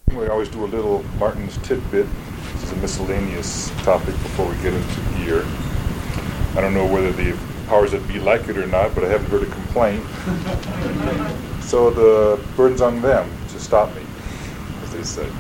We always do a little Martin's tidbit. This is a miscellaneous topic before we get into gear. I don't know whether the powers that be like it or not, but I haven't heard a complaint. So the burden's on them to stop me, as they say.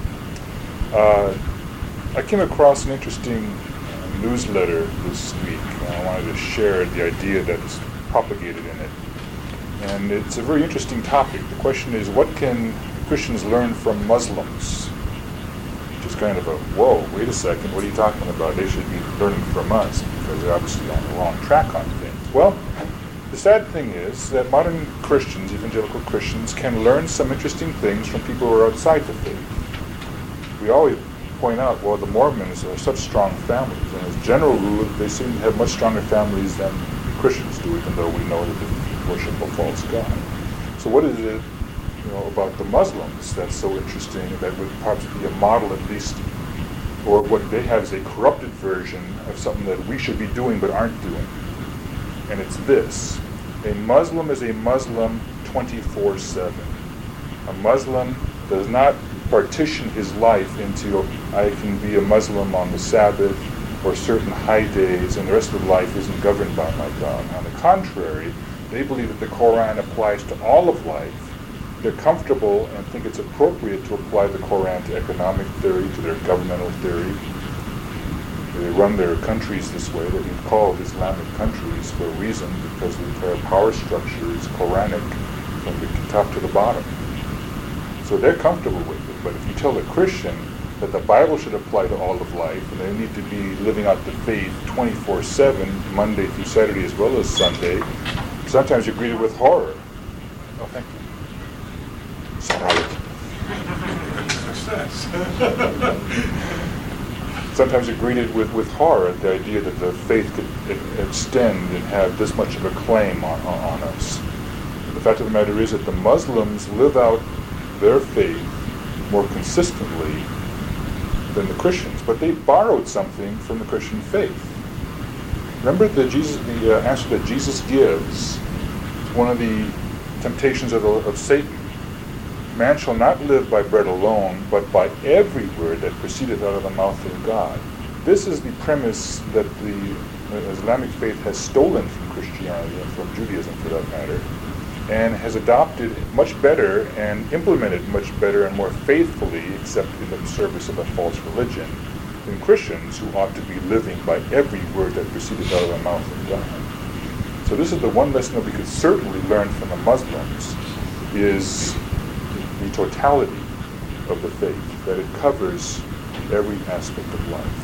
I came across an interesting newsletter this week, and I wanted to share the idea that is propagated in it. And it's a very interesting topic. The question is, what can Christians learn from Muslims? Which is kind of a, whoa, wait a second, what are you talking about? They should be learning from us, because they're obviously on the wrong track on things. Well, the sad thing is that modern Christians, evangelical Christians, can learn some interesting things from people who are outside the faith. We always point out, well, the Mormons are such strong families, and as a general rule, they seem to have much stronger families than Christians do, even though we know that they worship a false god. So what is it, about the Muslims that's so interesting that would perhaps be a model at least, or what they have is a corrupted version of something that we should be doing but aren't doing? And it's this: a Muslim is a Muslim 24/7. A Muslim does not partition his life into, I can be a Muslim on the Sabbath or certain high days, and the rest of life isn't governed by my God. On the contrary, they believe that the Quran applies to all of life. They're comfortable and think it's appropriate to apply the Quran to economic theory, to their governmental theory. They run their countries this way. They're being called Islamic countries for a reason, because the entire power structure is Quranic from the top to the bottom. So they're comfortable with it. But if you tell a Christian that the Bible should apply to all of life, and they need to be living out the faith 24/7, Monday through Saturday as well as Sunday, sometimes you're greeted with horror. Oh, thank you. Sometimes you're greeted with horror at the idea that the faith could extend and have this much of a claim on us. The fact of the matter is that the Muslims live out their faith more consistently than the Christians, but they borrowed something from the Christian faith. Remember the answer that Jesus gives to one of the temptations of Satan. Man shall not live by bread alone, but by every word that proceedeth out of the mouth of God. This is the premise that the Islamic faith has stolen from Christianity and from Judaism, for that matter, and has adopted much better and implemented much better and more faithfully, except in the service of a false religion, than Christians who ought to be living by every word that proceedeth out of the mouth of God. So this is the one lesson that we could certainly learn from the Muslims, is the totality of the faith, that it covers every aspect of life.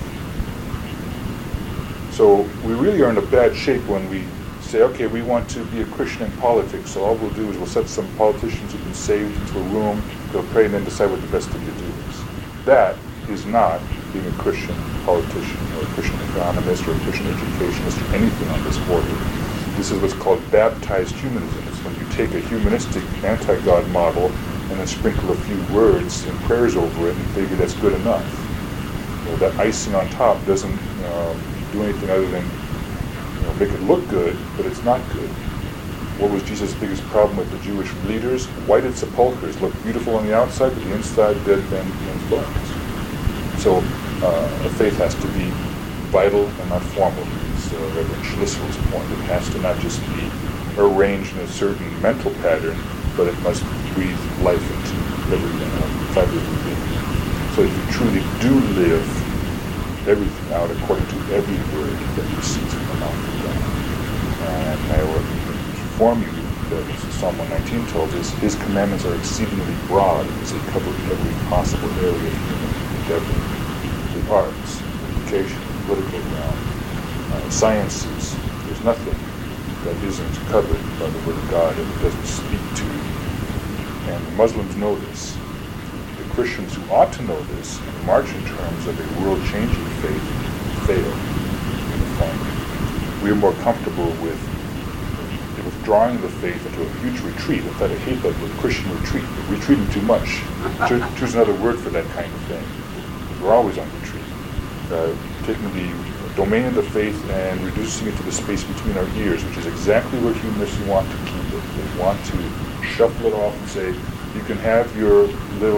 So we really are in a bad shape when we say, okay, we want to be a Christian in politics, so all we'll do is we'll set some politicians who've been saved into a room, they'll pray and then decide what the best thing to do is. That is not being a Christian politician or a Christian economist or a Christian educationist or anything on this order. This is what's called baptized humanism. It's when you take a humanistic anti-God model and then sprinkle a few words and prayers over it and figure that's good enough. That icing on top doesn't do anything other than make it look good, but it's not good. What was Jesus' biggest problem with the Jewish leaders? Whited sepulchres look beautiful on the outside, but the inside dead men and bones. So a faith has to be vital and not formal. It's Reverend Schlissel's point. It has to not just be arranged in a certain mental pattern, but it must breathe life into every fiber of your being. So if you truly do live everything out according to every word that proceeds from the mouth of God, and I will inform you that, as Psalm 119 tells us, His commandments are exceedingly broad as they cover every possible area of human endeavor. The arts, education, political realm, sciences, there's nothing that isn't covered by the Word of God and it doesn't speak to. And the Muslims know this. The Christians who ought to know this and march in terms of a world-changing faith fail uniformly. We are more comfortable with withdrawing the faith into a huge retreat. In fact, I hate that word, Christian retreat. We're retreating too much. Choose another word for that kind of thing. We're always on retreat. Taking the domain of the faith and reducing it to the space between our ears, which is exactly where humanists want to keep it. They want to shuffle it off and say, you can have your little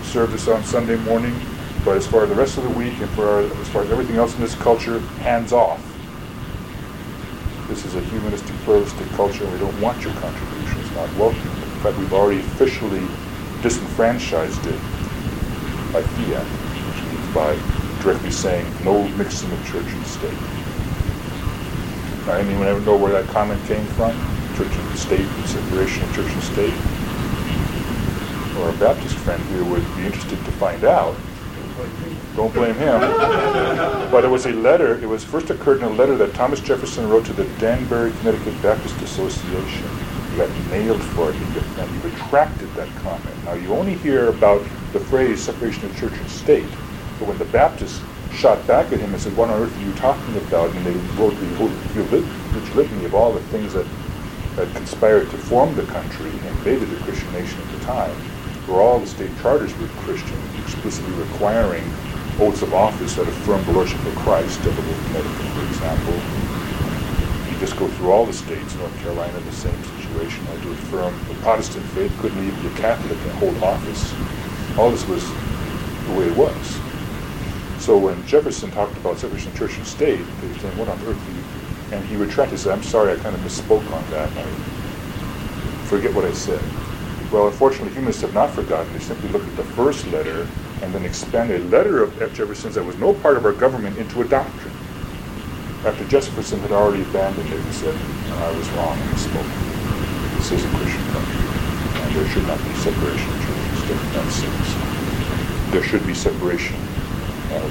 service on Sunday morning, but as far as the rest of the week and as far as everything else in this culture, hands off. This is a humanistic, pluralistic culture, and we don't want your contribution. It's not welcome. In fact, we've already officially disenfranchised it by fiat, which means by directly saying no mixing of church and state. Now, anyone ever know where that comment came from? Church and state, separation of church and state? Or a Baptist friend here would be interested to find out. Don't blame him. But it was a letter, it was first occurred in a letter that Thomas Jefferson wrote to the Danbury, Connecticut Baptist Association. He got nailed for it, and he retracted that comment. Now, you only hear about the phrase separation of church and state, but when the Baptists shot back at him and said, what on earth are you talking about? And they wrote the rich litany of all the things that conspired to form the country and made it a Christian nation at the time, where all the state charters were Christian, explicitly requiring oaths of office that affirmed the Lordship of Christ, Delaware, Connecticut, for example. You just go through all the states, North Carolina, the same situation, had to affirm the Protestant faith, couldn't even be a Catholic and hold office. All this was the way it was. So when Jefferson talked about separation of church and state, they were saying, what on earth are you? And he retracted, said, I'm sorry, I kind of misspoke on that. I forget what I said. Well, unfortunately, humanists have not forgotten. They simply looked at the first letter and then expanded a letter of Jefferson's that was no part of our government into a doctrine. After Jefferson had already abandoned it and said, I was wrong, I misspoke. This is a Christian country, and there should not be separation of church and state. Nonsense. There should be separation of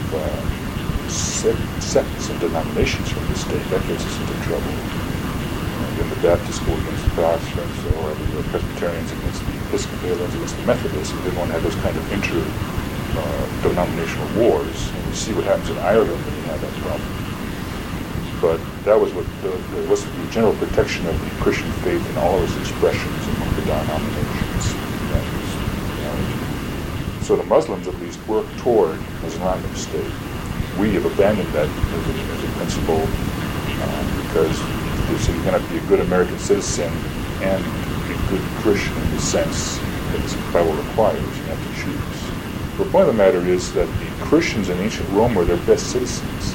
sects and denominations from the state. That gets us into trouble. Then the Baptists go against the Protestants, or the Presbyterians against the Episcopalians, against the Methodists. We didn't want to have those kind of inter-denominational wars. And you see what happens in Ireland when you have that problem. But that was what was the general protection of the Christian faith in all of its expressions among the denominations. So the Muslims, at least, work toward an Islamic state. We have abandoned that as a principle because you cannot be a good American citizen and a good Christian in the sense that the Bible requires. You have to choose. The point of the matter is that the Christians in ancient Rome were their best citizens.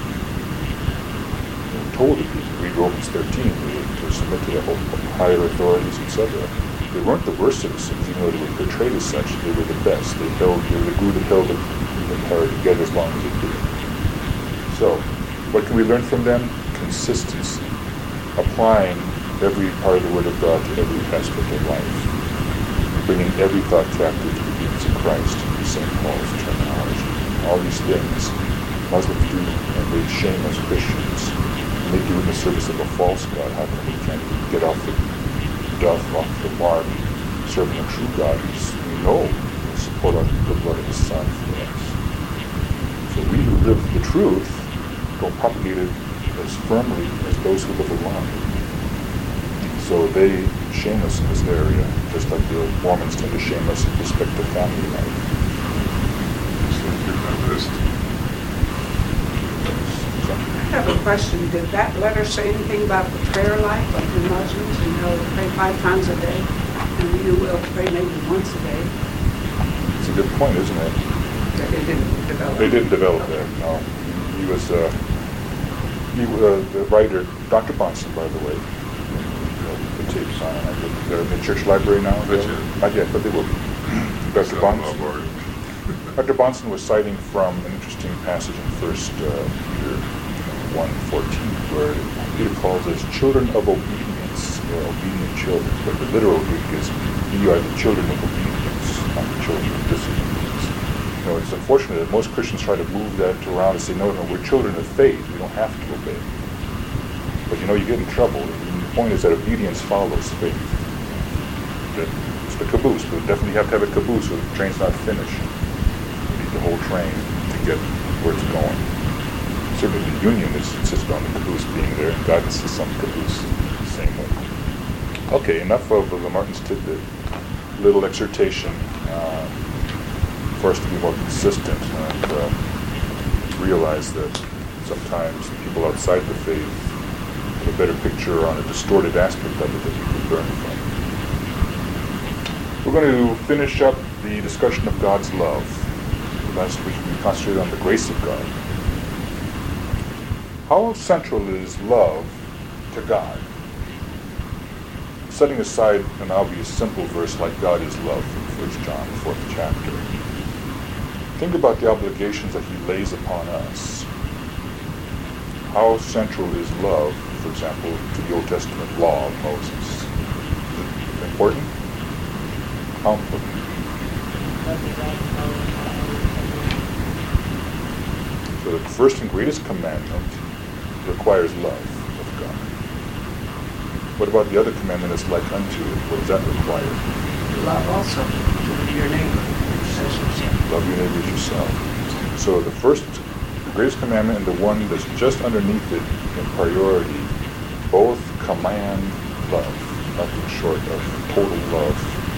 They were told to read Romans 13, to submit to the higher authorities, etc. They weren't the worst citizens, even though they were portrayed as such. They were the best. They were the glue that held the empire together as long as it did. So, what can we learn from them? Consistency. Applying every part of the Word of God to every aspect of life. Bringing every thought captive to the obedience of Christ, to St. Paul's terminology. All these things Muslims do, and they shame us Christians. And they do in the service of a false God. How come we can't get off the mark, serving a true God who we know will support the blood of His Son for us? So we who live the truth don't propagate it as firmly as those who live alone. So they shame us in this area, just like the Mormons tend to shame us in respect to family life. I have a question. Did that letter say anything about the prayer life of the Muslims? You know, they pray 5 times a day, and you will pray maybe once a day. It's a good point, isn't it? They didn't develop. They didn't develop that. No, he was the writer, Dr. Bonson, by the way. The tapes on, I think they're in the church library now. Not yet, but they will be. Dr. Bonson. Dr. Bonson was citing from an interesting passage in 1 Peter 1:14, where Peter calls us children of obedience, or obedient children. But the literal Greek is, "Ye are the children of obedience, not the children of disobedience." You know, it's unfortunate that most Christians try to move that around and say, no, we're children of faith. We don't have to obey. But you know, you get in trouble. And the point is that obedience follows faith. It's the caboose, but definitely you have to have a caboose or the train's not finished. You need the whole train to get where it's going. Certainly the union is insisted on the caboose being there, and God insists on the caboose the same way. Okay, enough of Lamartin's tidbit. Little exhortation for us to be more consistent and realize that sometimes people outside the faith have a better picture on a distorted aspect of it that we could learn from. We're going to finish up the the discussion of God's love. Last week we concentrated on the grace of God. How central is love to God? Setting aside an obvious simple verse like God is love from 1 John, the 4th chapter. Think about the obligations that he lays upon us. How central is love, for example, to the Old Testament law of Moses? Is it important? How important? So the first and greatest commandment requires love of God. What about the other commandment that's like unto it? What does that require? Love also to your neighbor as yourself. Love your neighbor as yourself. So the first, the greatest commandment and the one that's just underneath it in priority, both command love, nothing short of total love.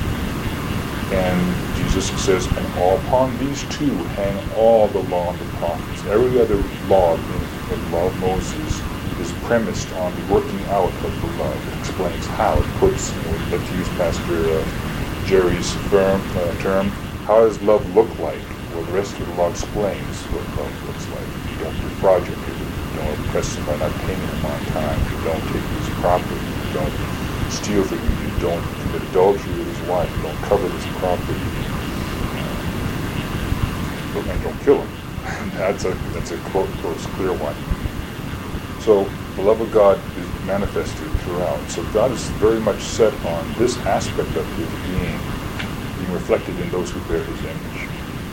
And Jesus says, and upon these two hang all the law and the prophets. Every other law in the law of Moses is premised on the working out of the love. It explains how. It puts, let's use Pastor Jerry's term, how does love look like? Well, the rest of the law explains what love looks like. You don't defraud your neighbor. You don't oppress him by not paying him on time. You don't take his property. You don't steal from him. You don't commit adultery with his wife. You don't covet his property. And don't kill him. That's a close, clear one. So the love of God is manifested throughout. So God is very much set on this aspect of his being reflected in those who bear his image.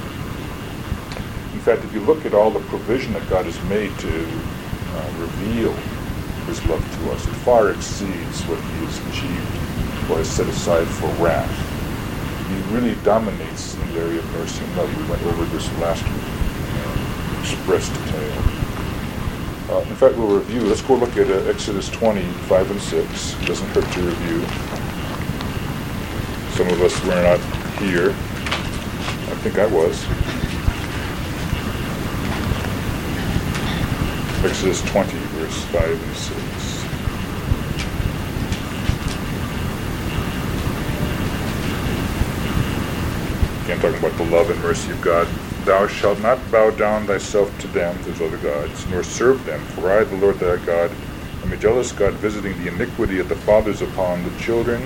In fact, if you look at all the provision that God has made to reveal his love to us, it far exceeds what he has achieved or has set aside for wrath. He really dominates in the area of mercy and love. We went over this last week in express detail. In fact, we'll review. Let's go look at Exodus 20, 5 and 6. It doesn't hurt to review. Some of us were not here. I think I was. Exodus 20, verse 5 and 6. Again, talking about the love and mercy of God. Thou shalt not bow down thyself to them, those other gods, nor serve them, for I, the Lord thy God, am a jealous God, visiting the iniquity of the fathers upon the children,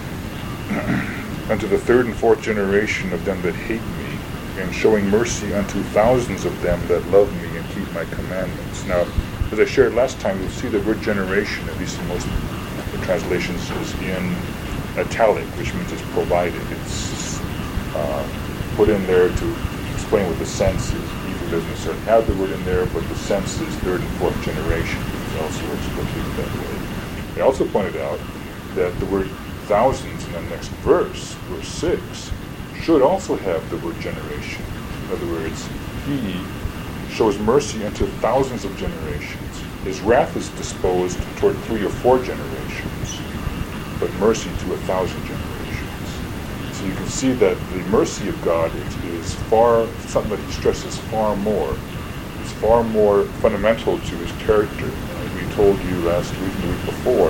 unto the third and fourth generation of them that hate me, and showing mercy unto thousands of them that love me and keep my commandments. Now, as I shared last time, you'll see the word generation, at least in most of the translations, is in italic, which means it's provided. It's put in there to explain what the sense is. Hebrew doesn't necessarily have the word in there, but the sense is third and fourth generation. It's also explained that way. They also pointed out that the word thousands in the next verse, verse 6, should also have the word generation. In other words, he shows mercy unto thousands of generations. His wrath is disposed toward 3 or 4 generations, but mercy to 1,000 generations. So you can see that the mercy of God is something that he stresses far more. It's far more fundamental to his character. We told you last week and the week before,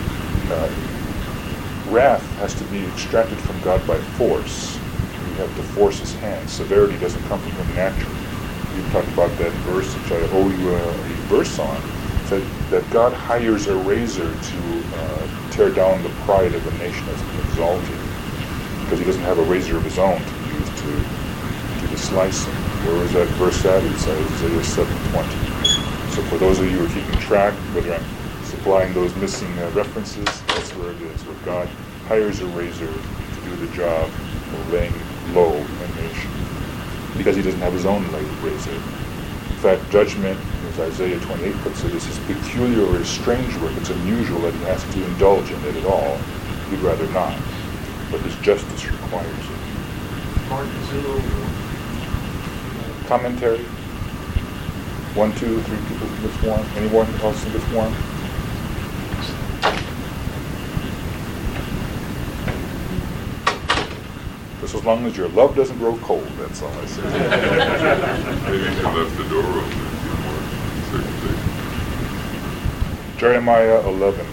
wrath has to be extracted from God by force. You have to force his hand. Severity doesn't come from him naturally. We talked about that verse, which I owe you a verse on, that God hires a razor to tear down the pride of a nation that's been exalted, because he doesn't have a razor of his own to use to slice him. Where was that verse at? It's Isaiah 7:20. So for those of you who are keeping track, whether I'm supplying those missing references, that's where it is, where God hires a razor to do the job of laying low a nation, because he doesn't have his own razor. In fact, judgment, as Isaiah 28 puts it, is his peculiar or his strange work. It's unusual that he has to indulge in it at all. He'd rather not. But his justice requires it. Mark 0. Commentary. 1, 2, 3 people in this one. Anyone else in this one? Just as long as your love doesn't grow cold, that's all I say. Maybe they left the door open a few more seconds. Jeremiah 11.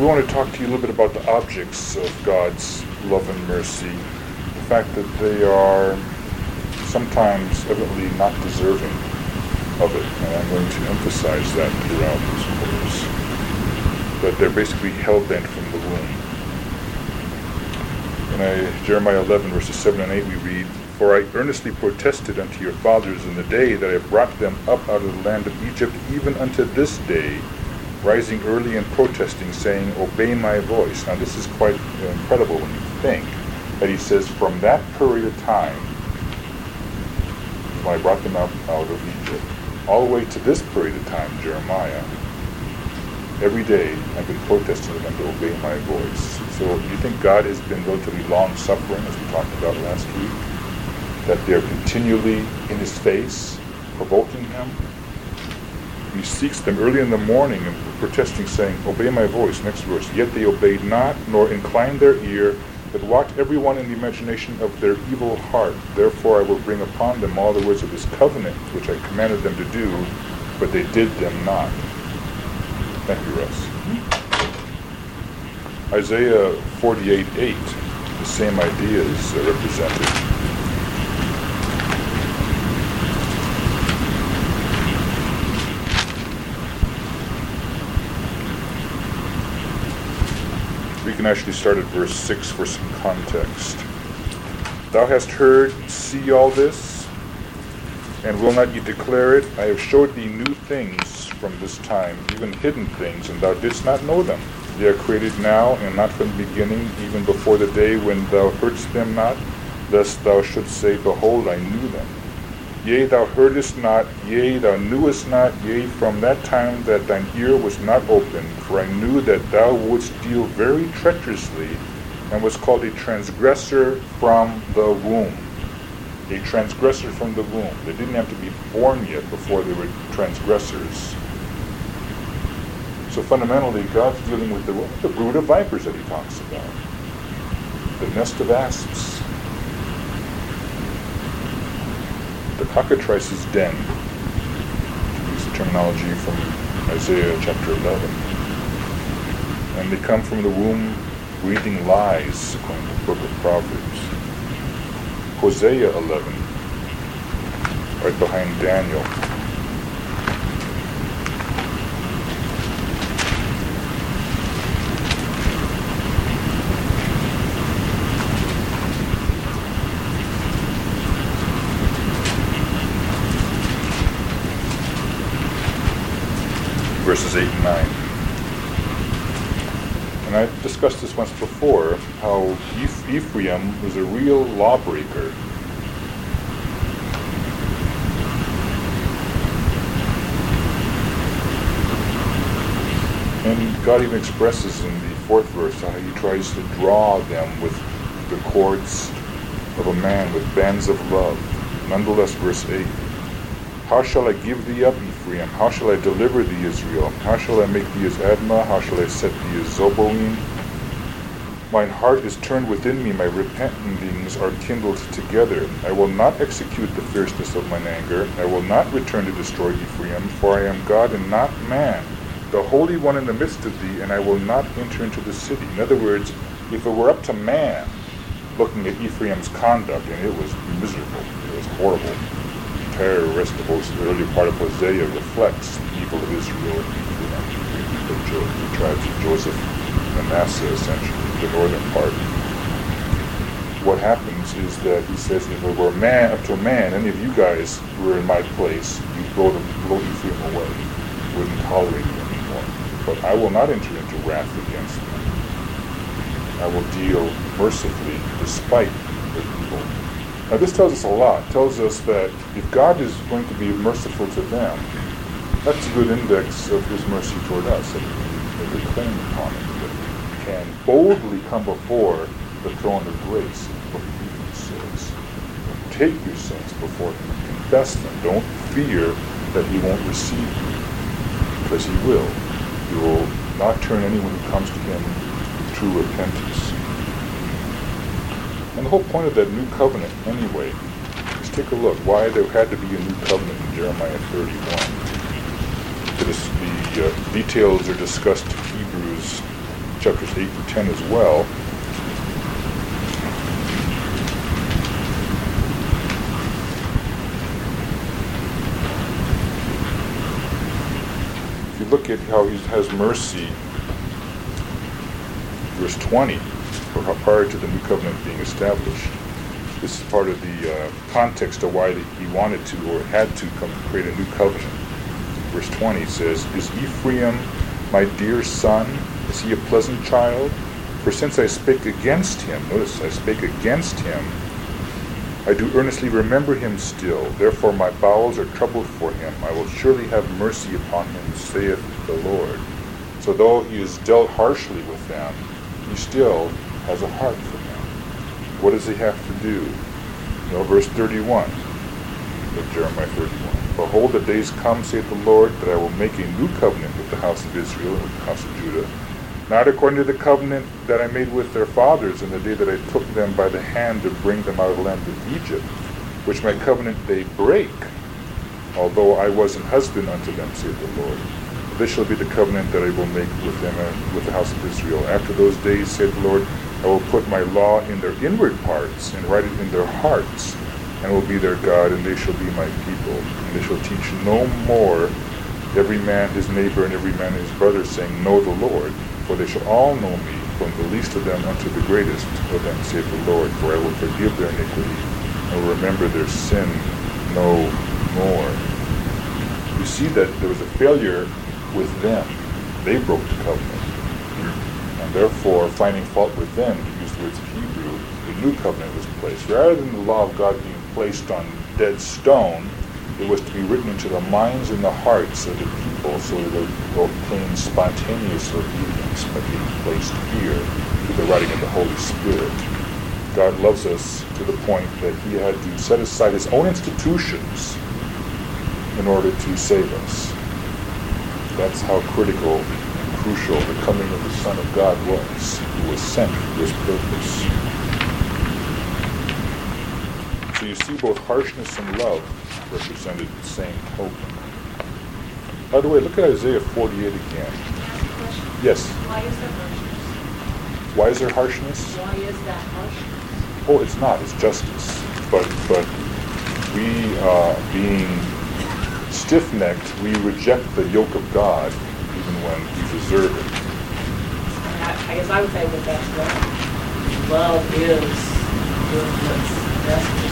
we want to talk to you a little bit about the objects of God's love and mercy. The fact that they are sometimes evidently not deserving of it. And I'm going to emphasize that throughout this course. But they're basically hell-bent from the womb. In Jeremiah 11, verses 7 and 8, we read, "For I earnestly protested unto your fathers in the day that I brought them up out of the land of Egypt, even unto this day, rising early and protesting, saying, Obey my voice." Now this is quite incredible when you think that he says, from that period of time, when I brought them up out of Egypt, all the way to this period of time, Jeremiah, every day I've been protesting them to obey my voice. So you think God has been relatively long-suffering, as we talked about last week? That they're continually in his face, provoking him? He seeks them early in the morning and protesting, saying, Obey my voice. Next verse. Yet they obeyed not, nor inclined their ear, but walked every one in the imagination of their evil heart. Therefore I will bring upon them all the words of this covenant, which I commanded them to do, but they did them not. Thank you, Russ. Isaiah 48:8, the same idea is represented. We can actually start at verse 6 for some context. Thou hast heard, see all this, and will not ye declare it? I have showed thee new things from this time, even hidden things, and thou didst not know them. They are created now, and not from the beginning, even before the day when thou heardst them not, lest thou shouldst say, Behold, I knew them. Yea, thou heardest not, yea, thou knewest not, yea, from that time that thine ear was not opened, for I knew that thou wouldst deal very treacherously, and was called a transgressor from the womb. A transgressor from the womb. They didn't have to be born yet before they were transgressors. So fundamentally, God's dealing with the brood of vipers that he talks about. The nest of asps. The cockatrice's den. To use the terminology from Isaiah chapter 11. And they come from the womb breathing lies, according to the book of Proverbs. Hosea 11, right behind Daniel. Verses 8 and 9. And I discussed this once before, how Ephraim was a real lawbreaker. And God even expresses in the 4th verse how he tries to draw them with the cords of a man, with bands of love. Nonetheless, verse 8. How shall I give thee up, Ephraim? How shall I deliver thee, Israel? How shall I make thee as Admah? How shall I set thee as Zeboim? Mine heart is turned within me, my repentings are kindled together. I will not execute the fierceness of mine anger. I will not return to destroy Ephraim, for I am God and not man, the Holy One in the midst of thee, and I will not enter into the city. In other words, if it were up to man, looking at Ephraim's conduct, and it was miserable, it was horrible. The rest of the earlier part of Hosea reflects the evil of Israel and Ephraim, the tribes of Joseph and Manasseh, essentially, the northern part. What happens is that he says, if it were man up to a man, any of you guys were in my place, you'd blow Ephraim away, wouldn't tolerate them anymore. But I will not enter into wrath against them. I will deal mercifully despite their evil. Now this tells us a lot. It tells us that if God is going to be merciful to them, that's a good index of his mercy toward us, that we claim upon it, that we can boldly come before the throne of grace, what Hebrews says. Take your sins before him, confess them. Don't fear that he won't receive you, because he will. He will not turn anyone who comes to him to true repentance. And the whole point of that new covenant, anyway, is take a look why there had to be a new covenant in Jeremiah 31. The details are discussed in Hebrews chapters 8 and 10 as well. If you look at how he has mercy, verse 20, prior to the new covenant being established. This is part of the context of why he wanted to or had to come create a new covenant. Verse 20 says, "Is Ephraim my dear son? Is he a pleasant child? For since I spake against him," notice, I spake against him, "I do earnestly remember him still. Therefore my bowels are troubled for him. I will surely have mercy upon him, saith the Lord." So though he is dealt harshly with them, he still has a heart for them. What does he have to do? Verse 31 of Jeremiah 31. "Behold, the days come, saith the Lord, that I will make a new covenant with the house of Israel and with the house of Judah, not according to the covenant that I made with their fathers in the day that I took them by the hand to bring them out of the land of Egypt, which my covenant they break, although I was an husband unto them, saith the Lord. This shall be the covenant that I will make with them and with the house of Israel. After those days, saith the Lord, I will put my law in their inward parts and write it in their hearts, and will be their God, and they shall be my people. And they shall teach no more every man his neighbor and every man his brother, saying, Know the Lord. For they shall all know me, from the least of them unto the greatest of them, saith the Lord. For I will forgive their iniquity, and will remember their sin no more." You see that there was a failure with them. They broke the covenant. And therefore, finding fault with them, to use the words of Hebrew, the new covenant was placed. Rather than the law of God being placed on dead stone, it was to be written into the minds and the hearts of the people so that they will obtain spontaneous obedience by being placed here through the writing of the Holy Spirit. God loves us to the point that he had to set aside his own institutions in order to save us. That's how critical and crucial the coming of the Son of God was, who was sent for this purpose. So you see both harshness and love represented in the same token. By the way, look at Isaiah 48 again. Yes? Why is there harshness? Why is there harshness? Why is that harshness? Oh, it's not. It's justice. But we, being stiff-necked, we reject the yoke of God even when we deserve it. I guess I would say that that's love. Love is doing what's best.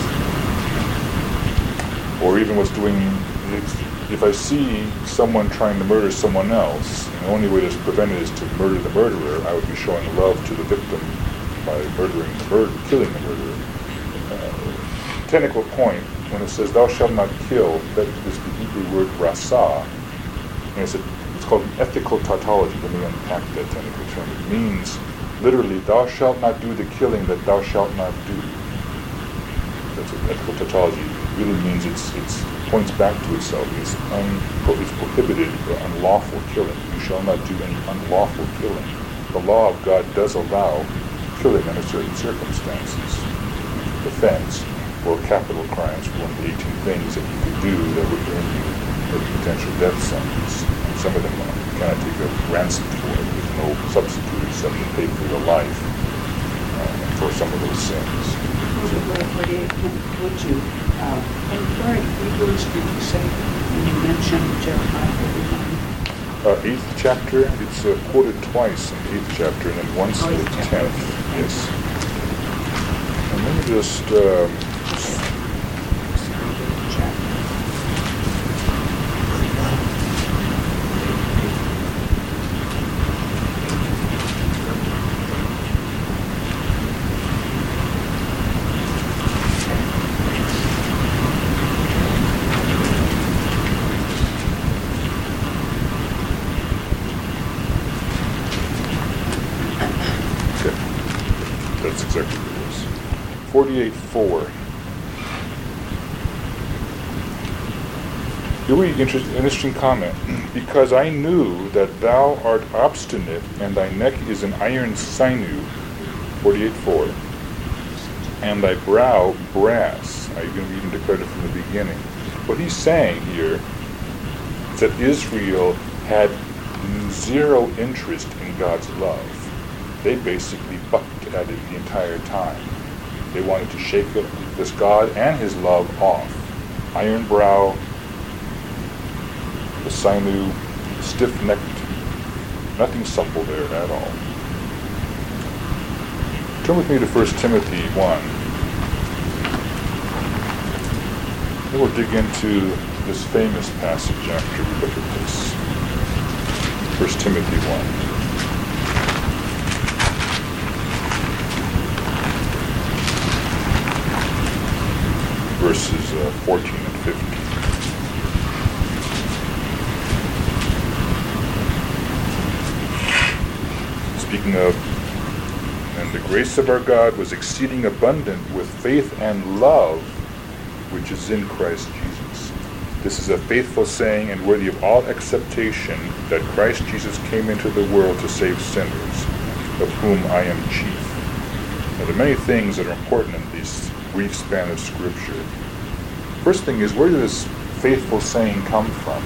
Or even what's doing, if I see someone trying to murder someone else, and the only way to prevent it is to murder the murderer, I would be showing love to the victim by killing the murderer. Technical point, when it says, "Thou shalt not kill," that is the Hebrew word rasa, and it's called an ethical tautology. Let me unpack that technical term. It means, literally, "Thou shalt not do the killing that thou shalt not do." That's an ethical tautology. It really means it points back to itself. It's prohibited or unlawful killing. You shall not do any unlawful killing. The law of God does allow killing under certain circumstances. Offense or capital crimes were one of the 18 things that you could do that would earn you a potential death sentence. And some of them you cannot take a ransom for it. There's no substitute except to pay for your life for some of those sins. Would you, in Hebrews, did you say when you mentioned Jeremiah 31? 8th chapter, it's quoted twice in the 8th chapter and then once in the 10th. Yes. And let me just that's exactly what it is. 48:4. Here we interesting comment. "Because I knew that thou art obstinate, and thy neck is an iron sinew," 48:4, "and thy brow brass." I even declared it from the beginning. What he's saying here is that Israel had zero interest in God's love. they basically bucked at it the entire time. They wanted to shake this God and his love off. Iron brow, the sinew, stiff-necked, nothing supple there at all. Turn with me to 1 Timothy 1. Then we'll dig into this famous passage after we look at this. 1 Timothy 1. Verses 14 and 15. Speaking of, and the grace of our God was exceeding abundant with faith and love, which is in Christ Jesus. This is a faithful saying and worthy of all acceptation, that Christ Jesus came into the world to save sinners, of whom I am chief. Now, there are many things that are important in this brief span of Scripture. First thing is, where did this faithful saying come from?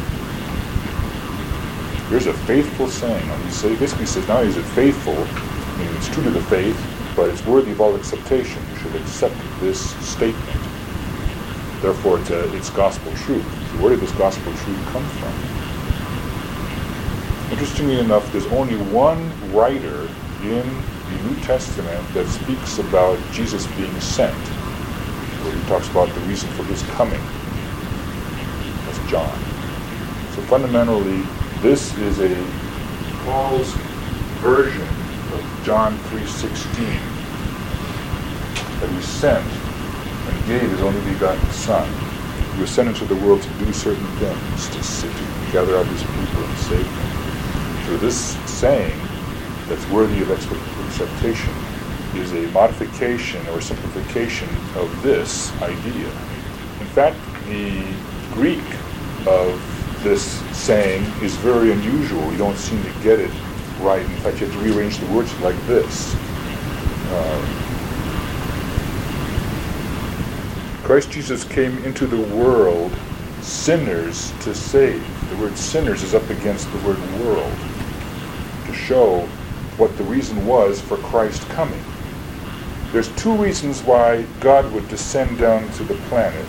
Here's a faithful saying. He basically says, not only is it faithful, I mean, it's true to the faith, but it's worthy of all acceptation. You should accept this statement. Therefore, it's gospel truth. So where did this gospel truth come from? Interestingly enough, there's only one writer in the New Testament that speaks about Jesus being sent, where he talks about the reason for his coming. That's John. So fundamentally, this is a Paul's version of John 3:16, that he sent and gave his only begotten Son. He was sent into the world to do certain things, to gather out his people and save them. So this saying that's worthy of acceptation is a modification or simplification of this idea. In fact, the Greek of this saying is very unusual. You don't seem to get it right. In fact, you have to rearrange the words like this. Christ Jesus came into the world sinners to save. The word sinners is up against the word world to show what the reason was for Christ coming. There's two reasons why God would descend down to the planet.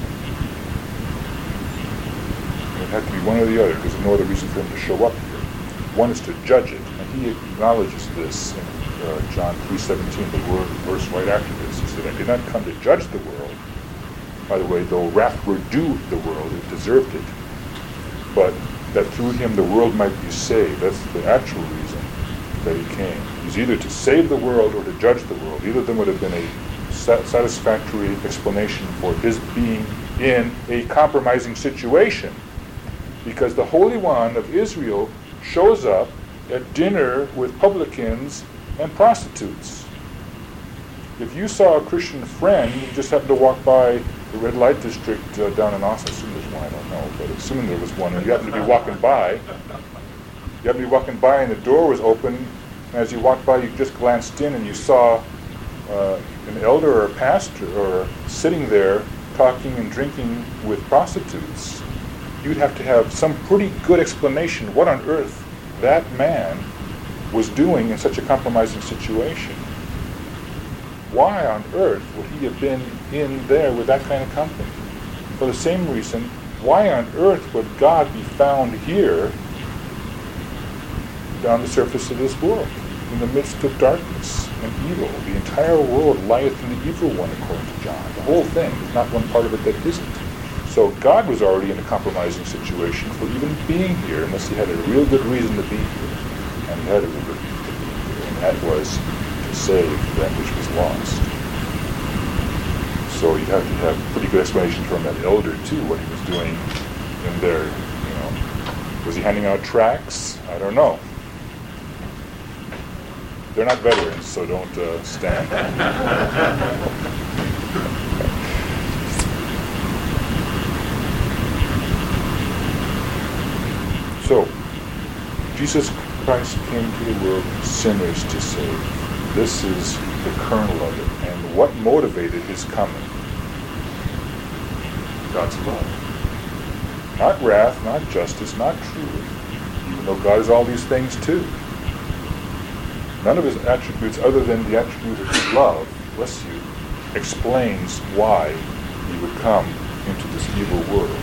It had to be one or the other, because there's no other reason for him to show up here. One is to judge it, and he acknowledges this in John 3:17, the verse right after this. He said, I did not come to judge the world. By the way, though wrath were due the world, it deserved it. But that through him the world might be saved. That's the actual reason that he came. He's either to save the world or to judge the world. Either of them would have been a satisfactory explanation for his being in a compromising situation. Because the Holy One of Israel shows up at dinner with publicans and prostitutes. If you saw a Christian friend, you just happened to walk by the red light district down in Austin, assuming there's one, I don't know, but assuming there was one, and you happened to be walking by, and the door was open, and as you walked by, you just glanced in and you saw an elder or a pastor or sitting there talking and drinking with prostitutes. You'd have to have some pretty good explanation what on earth that man was doing in such a compromising situation. Why on earth would he have been in there with that kind of company? For the same reason, why on earth would God be found here on the surface of this world, in the midst of darkness and evil? The entire world lieth in the evil one, according to John. The whole thing. There's not one part of it that isn't. So God was already in a compromising situation for even being here, unless he had a real good reason to be here. And he had a real good reason to be here, and that was to save that which was lost. So you have to have a pretty good explanation from that elder, too, what he was doing in there. You know, was he handing out tracts? I don't know. They're not veterans, so don't stand. So, Jesus Christ came to the world sinners to save. This is the kernel of it. And what motivated his coming? God's love. Not wrath, not justice, not truth. Even though God is all these things too. None of his attributes, other than the attribute of love, bless you, explains why he would come into this evil world.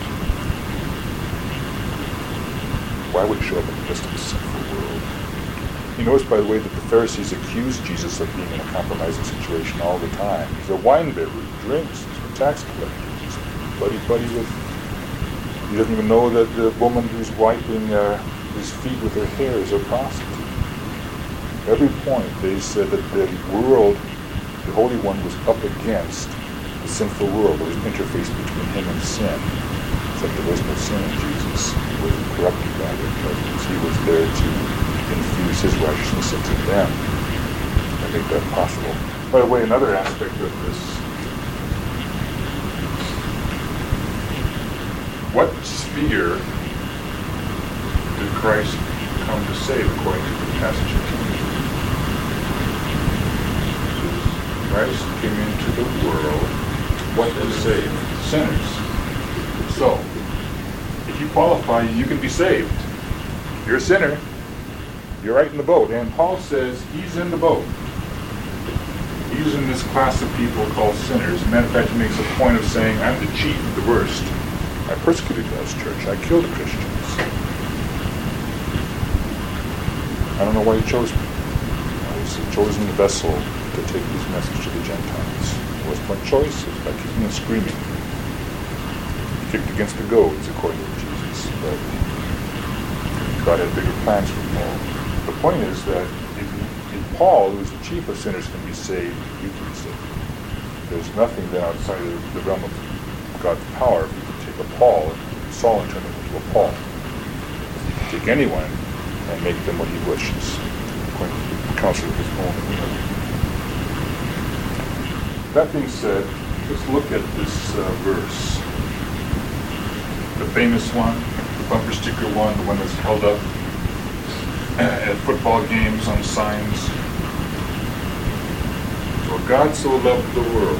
Why would he show up in the midst of a sinful world? You notice, by the way, that the Pharisees accused Jesus of being in a compromising situation all the time. He's a winebibber, he drinks, he's a tax collector, he's buddy with... He doesn't even know that the woman who's wiping his feet with her hair is a prostitute. Every point they said that the world, the Holy One, was up against the sinful world. There was an interface between him and sin. Except there was no sin in Jesus. He wasn't corrupted by their presence. He was there to infuse his righteousness into them and make that possible. By the way, another aspect of this, what sphere did Christ come to save according to the passage of Timothy? Christ came into the world, what to save? Sinners. So, if you qualify, you can be saved. You're a sinner. You're right in the boat. And Paul says he's in the boat. He's in this class of people called sinners. As a matter of fact, he makes a point of saying, I'm the chief, the worst. I persecuted God's church. I killed Christians. I don't know why he chose me. I was a chosen vessel to take his message to the Gentiles. It wasn't my choice. It was by kicking and screaming. He kicked against the goads, according to Jesus. But God had bigger plans for Paul. The point is that if Paul, who's the chief of sinners, can be saved, you can be saved. There's nothing then outside of the realm of God's power. If you can take a Paul, Saul, and turn him into a Paul. You can take anyone and make them what he wishes, according to the counsel of his own will. That being said, let's look at this verse. The famous one, the bumper sticker one, the one that's held up at football games on signs. For God so loved the world.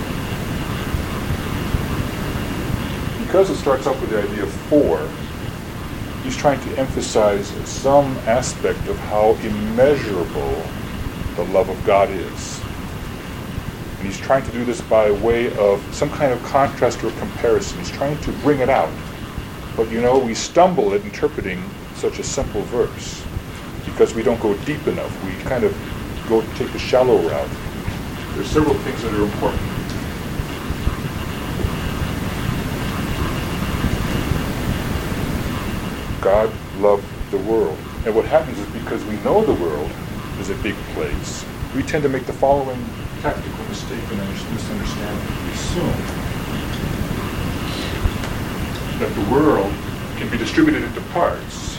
Because it starts off with the idea of for, he's trying to emphasize some aspect of how immeasurable the love of God is. And he's trying to do this by way of some kind of contrast or comparison. He's trying to bring it out. But we stumble at interpreting such a simple verse because we don't go deep enough. We kind of take the shallow route. There's several things that are important. God loved the world. And what happens is because we know the world is a big place, we tend to make the following tactical mistake and misunderstanding. We assume that the world can be distributed into parts.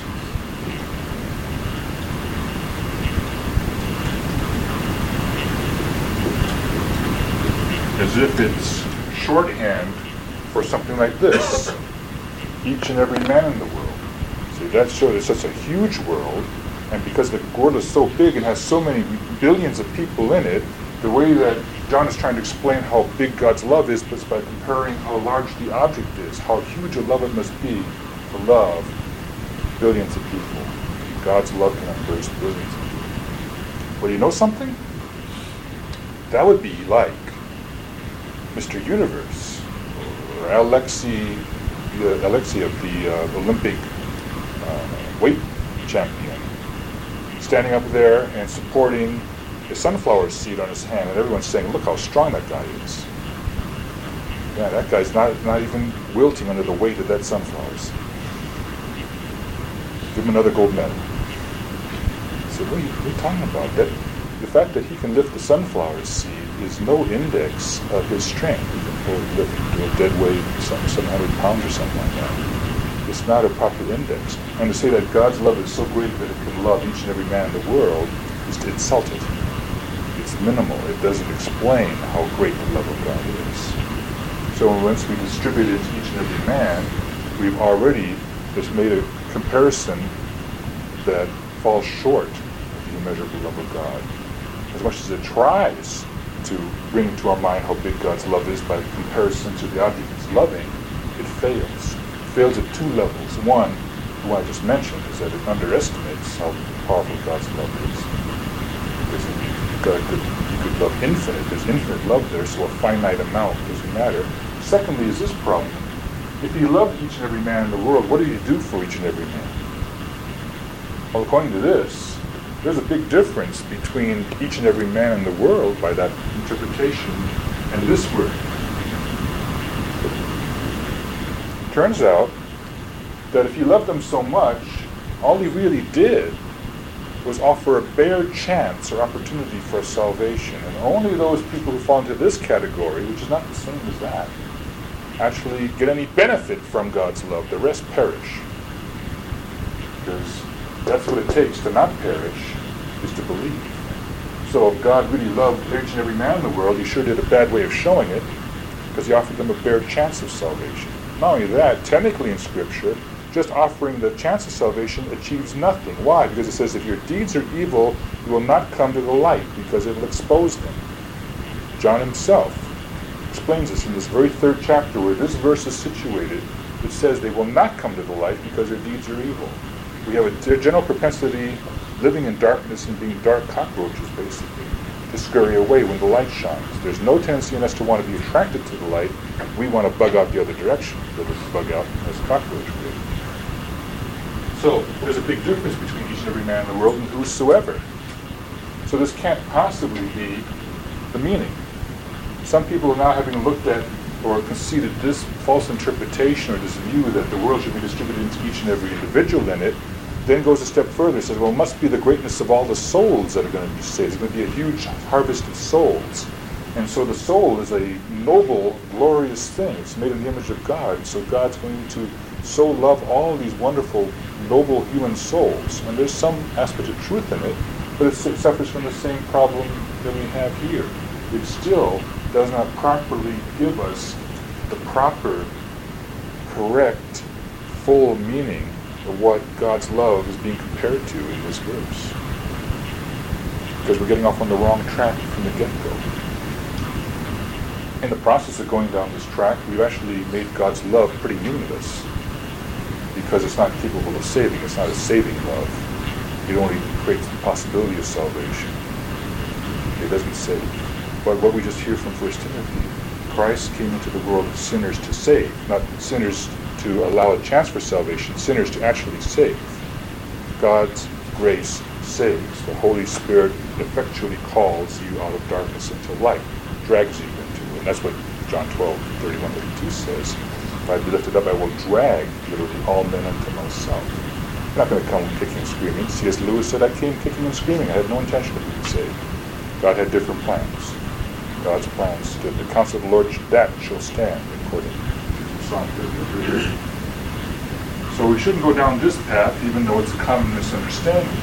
As if it's shorthand for something like this. Each and every man in the world. See, that shows it's such a huge world, and because the world is so big and has so many billions of people in it, the way that John is trying to explain how big God's love is by comparing how large the object is, how huge a love it must be to love billions of people. God's love can embrace billions of people. Well, you know something? That would be like Mr. Universe, or Alexei of the Olympic weight champion, standing up there and supporting a sunflower seed on his hand, and everyone's saying, look how strong that guy is. Yeah, that guy's not even wilting under the weight of that sunflower seed. Give him another gold medal. So what are you talking about? The fact that he can lift the sunflower seed is no index of his strength. He can probably lift to a dead weight, 700 pounds or something like that. It's not a proper index. And to say that God's love is so great that it can love each and every man in the world is to insult it. It's minimal. It doesn't explain how great the love of God is. So once we distribute it to each and every man, we've already just made a comparison that falls short of the immeasurable love of God. As much as it tries to bring to our mind how big God's love is by comparison to the object it's loving, it fails. It fails at two levels. One, the one I just mentioned, is that it underestimates how powerful God's love is. Because God could love infinite. There's infinite love there, so a finite amount doesn't matter. Secondly is this problem. If he loved each and every man in the world, what did he do for each and every man? Well, according to this, there's a big difference between each and every man in the world by that interpretation and this word. Turns out that if he loved them so much, all he really did was offer a bare chance or opportunity for salvation. And only those people who fall into this category, which is not the same as that, actually get any benefit from God's love. The rest perish. Because that's what it takes to not perish, is to believe. So if God really loved each and every man in the world, he sure did a bad way of showing it, because he offered them a bare chance of salvation. Not only that, technically in Scripture, just offering the chance of salvation achieves nothing. Why? Because it says if your deeds are evil, you will not come to the light, because it will expose them. John himself explains this in this very third chapter where this verse is situated. It says they will not come to the light because their deeds are evil. We have a general propensity living in darkness and being dark cockroaches, basically, to scurry away when the light shines. There's no tendency in us to want to be attracted to the light. We want to bug out the other direction, literally bug out as cockroach would. So there's a big difference between each and every man in the world and whosoever. So this can't possibly be the meaning. Some people are now having looked at or conceded this false interpretation or this view that the world should be distributed into each and every individual in it, then goes a step further, says, well, it must be the greatness of all the souls that are going to be saved. It's going to be a huge harvest of souls. And so the soul is a noble, glorious thing. It's made in the image of God. So God's going to so love all these wonderful, noble human souls. And there's some aspect of truth in it, but it suffers from the same problem that we have here. It still does not properly give us the proper, correct, full meaning of what God's love is being compared to in this verse. Because we're getting off on the wrong track from the get-go. In the process of going down this track, we've actually made God's love pretty meaningless, because it's not capable of saving. It's not a saving love. It only creates the possibility of salvation. It doesn't save. But what we just hear from 1 Timothy, Christ came into the world of sinners to save, not sinners to allow a chance for salvation, sinners to actually save. God's grace saves. The Holy Spirit effectually calls you out of darkness into light, drags you into it. And that's what John 12:31-32 says. If I be lifted up, I will drag, literally, all men unto myself. I'm not going to come kicking and screaming. C.S. Lewis said, I came kicking and screaming. I had no intention of being saved. God had different plans. God's plans stood. The counsel of the Lord, that shall stand, according to Psalm 33. So we shouldn't go down this path, even though it's a common misunderstanding.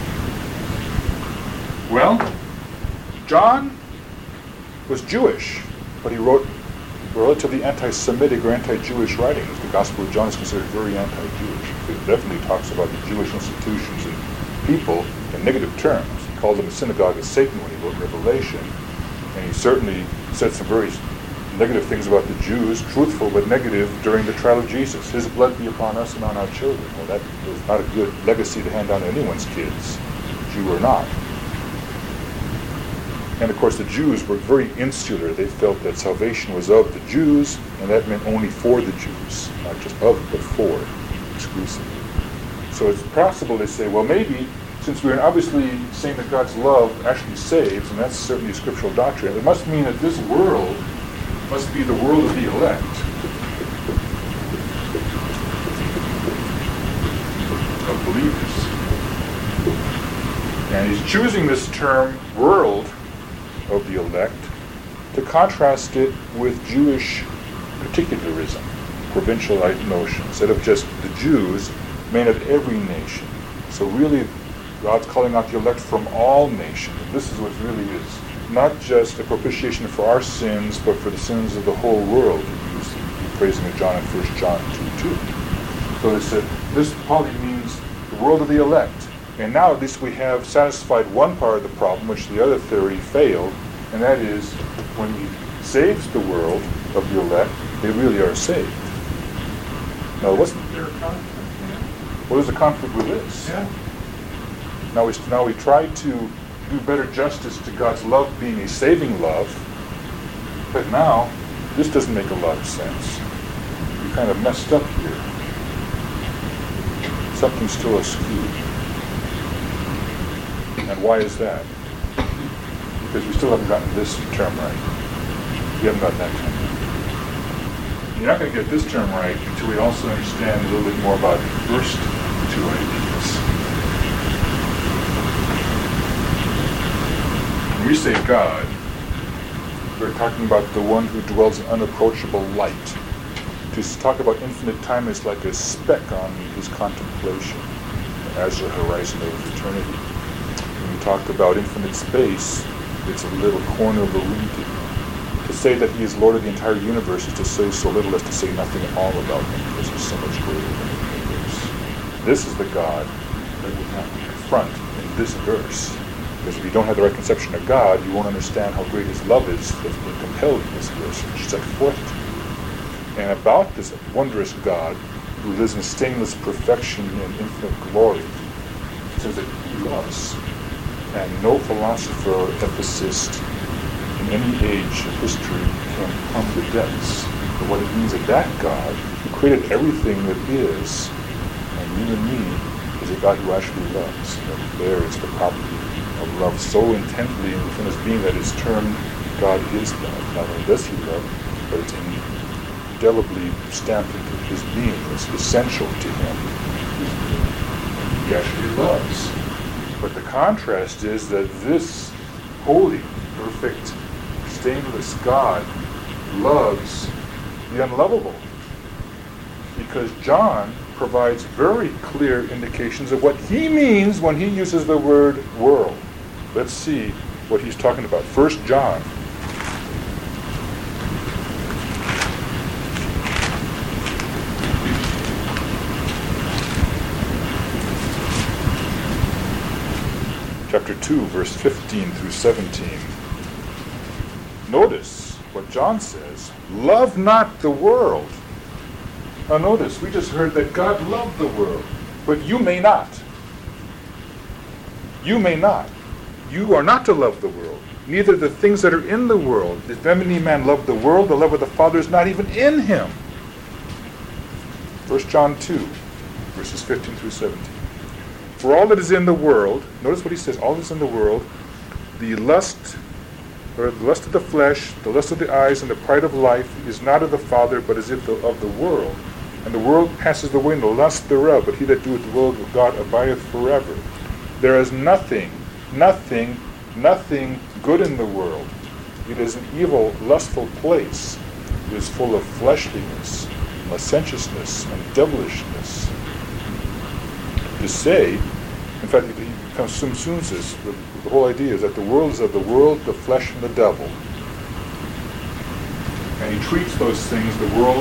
Well, John was Jewish, but he wrote relatively anti-Semitic or anti-Jewish writings. The Gospel of John is considered very anti-Jewish. It definitely talks about the Jewish institutions and people in negative terms. He called them a synagogue of Satan when he wrote Revelation. And he certainly said some very negative things about the Jews, truthful but negative, during the trial of Jesus. His blood be upon us and on our children. Well, that was not a good legacy to hand down to anyone's kids, Jew or not. And of course the Jews were very insular. They felt that salvation was of the Jews, and that meant only for the Jews, not just of, but for, exclusively. So it's possible they say, well, maybe, since we're obviously saying that God's love actually saves, and that's certainly a scriptural doctrine, it must mean that this world must be the world of the elect. Of believers. And he's choosing this term, world of the elect, to contrast it with Jewish particularism, provincialite notion. Instead of just the Jews, men of every nation. So really, God's calling out the elect from all nations. And this is what really is. Not just a propitiation for our sins, but for the sins of the whole world, to use the phrasing of John in 1 John 2:2. So they said, this probably means the world of the elect. And now at least we have satisfied one part of the problem, which the other theory failed, and that is, when he saves the world of the elect, they really are saved. Now, wasn't there a conflict? What is the conflict with this? Yeah. Now we try to do better justice to God's love being a saving love. But now, this doesn't make a lot of sense. You kind of messed up here. Something's still askew. And why is that? Because we still haven't gotten this term right. We haven't gotten that term right. You're not going to get this term right until we also understand a little bit more about the first two ideas. When we say God, we're talking about the one who dwells in unapproachable light. To talk about infinite time is like a speck on his contemplation as the horizon of eternity. When we talk about infinite space, it's a little corner of a room to him. To say that he is Lord of the entire universe is to say so little as to say nothing at all about him, because he's so much greater than the universe. This is the God that we have to confront in this verse. Because if you don't have the right conception of God, you won't understand how great his love is that's being compelled in this verse, which is set forth. And about this wondrous God, who lives in stainless perfection and infinite glory, it says that he loves. And no philosopher or ethicist in any age of history can plumb the depths of what it means that that God, who created everything that is, and you and me, is a God who actually loves. And there is the property of love so intently within his being that it's termed God is love. Not only does he love, but it's indelibly stamped into his being. It's essential to him. He actually loves. But the contrast is that this holy, perfect, stainless God loves the unlovable. Because John provides very clear indications of what he means when he uses the word world. Let's see what he's talking about. 1 John. Chapter 2, verse 15 through 17. Notice what John says. Love not the world. Now notice, we just heard that God loved the world, but you may not. You may not. You are not to love the world, neither the things that are in the world. If any man love the world, the love of the Father is not even in him. 1 John 2, verses 15 through 17. For all that is in the world, notice what he says, all that is in the world, the lust of the flesh, the lust of the eyes, and the pride of life is not of the Father, but is of the world. And the world passes away, and the lust thereof, but he that doeth the will of God abideth forever. There is nothing good in the world. It is an evil, lustful place. It is full of fleshliness, licentiousness, and devilishness. To say, in fact, he subsumes this, the whole idea is that the world is of the world, the flesh, and the devil. And he treats those things, the world,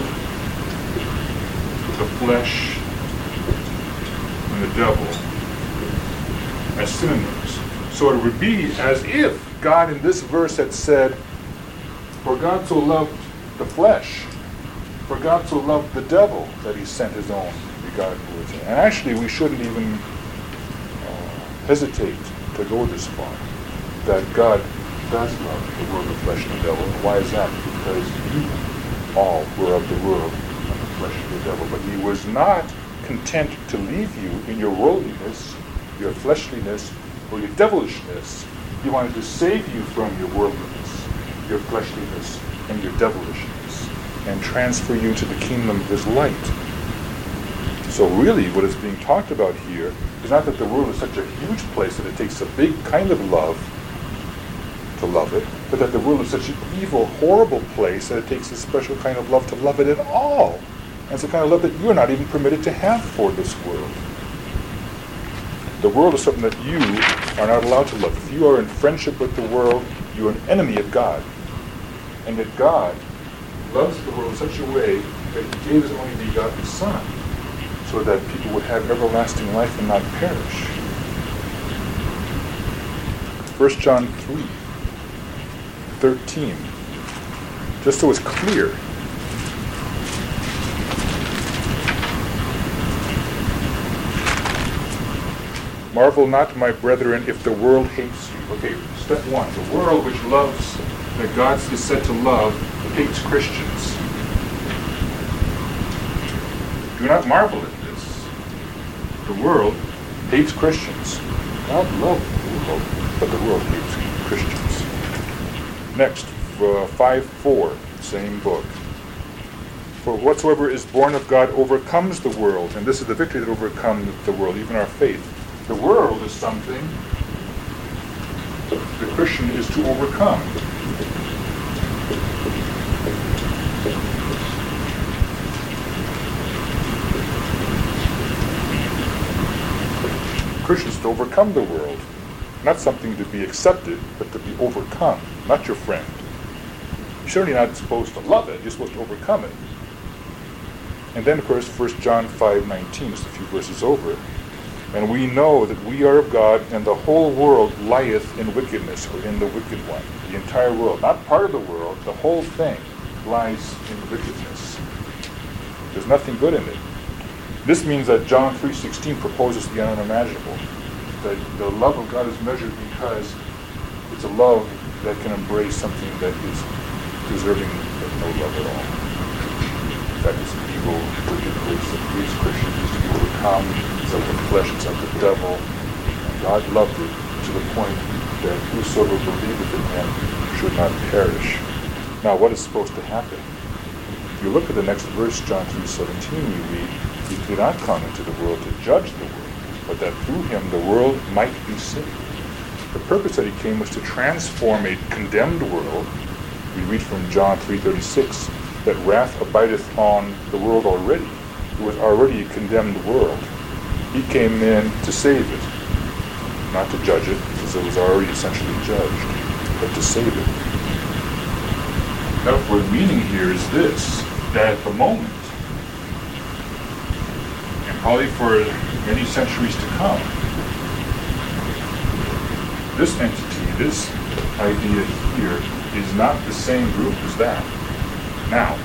the flesh, and the devil, as synonyms. So it would be as if God in this verse had said, for God so loved the flesh, for God so loved the devil, that he sent his own begotten Word. And actually we shouldn't even hesitate to go this far, that God does love the world, the flesh, and the devil. And why is that? Because you all were of the world, and the flesh, and the devil. But he was not content to leave you in your worldliness, your fleshliness, or your devilishness. He wanted to save you from your worldliness, your fleshliness, and your devilishness, and transfer you to the kingdom of his light. So really what is being talked about here is not that the world is such a huge place that it takes a big kind of love to love it, but that the world is such an evil, horrible place that it takes a special kind of love to love it at all. And it's the kind of love that you're not even permitted to have for this world. The world is something that you are not allowed to love. If you are in friendship with the world, you are an enemy of God. And yet God loves the world in such a way that he gave his only begotten Son, so that people would have everlasting life and not perish. 1 John 3:13. Just so it's clear. Marvel not, my brethren, if the world hates you. Okay, step one. The world which loves, that God is said to love, hates Christians. Do not marvel at this. The world hates Christians. God loves the world, but the world hates Christians. Next, 5:4, same book. For whatsoever is born of God overcomes the world, and this is the victory that overcomes the world, even our faith. The world is something the Christian is to overcome. Christians to overcome the world, not something to be accepted, but to be overcome, not your friend. You're certainly not supposed to love it, you're supposed to overcome it. And then, of course, 1 John 5:19, just a few verses over. And we know that we are of God, and the whole world lieth in wickedness, or in the wicked one. The entire world, not part of the world, the whole thing lies in wickedness. There's nothing good in it. This means that John 3:16 proposes the unimaginable. That the love of God is measured because it's a love that can embrace something that is deserving of no love at all. That is evil, wicked grace that leads Christians to be overcome. It's of the flesh, it's of the devil. And God loved it to the point that whosoever believeth in him should not perish. Now, what is supposed to happen? If you look at the next verse, John 3:17, we read, he did not come into the world to judge the world, but that through him the world might be saved. The purpose that he came was to transform a condemned world. We read from John 3:36 that wrath abideth on the world already. It was already a condemned world. He came in to save it, not to judge it, because it was already essentially judged, but to save it. Therefore, the meaning here is this, that at the moment, and probably for many centuries to come, this entity, this idea here, is not the same group as that. Now,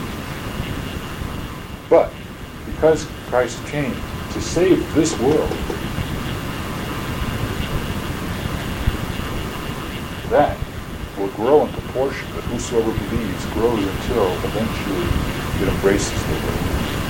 but because Christ came to save this world, that will grow in proportion, that whosoever believes grows until eventually it embraces the world.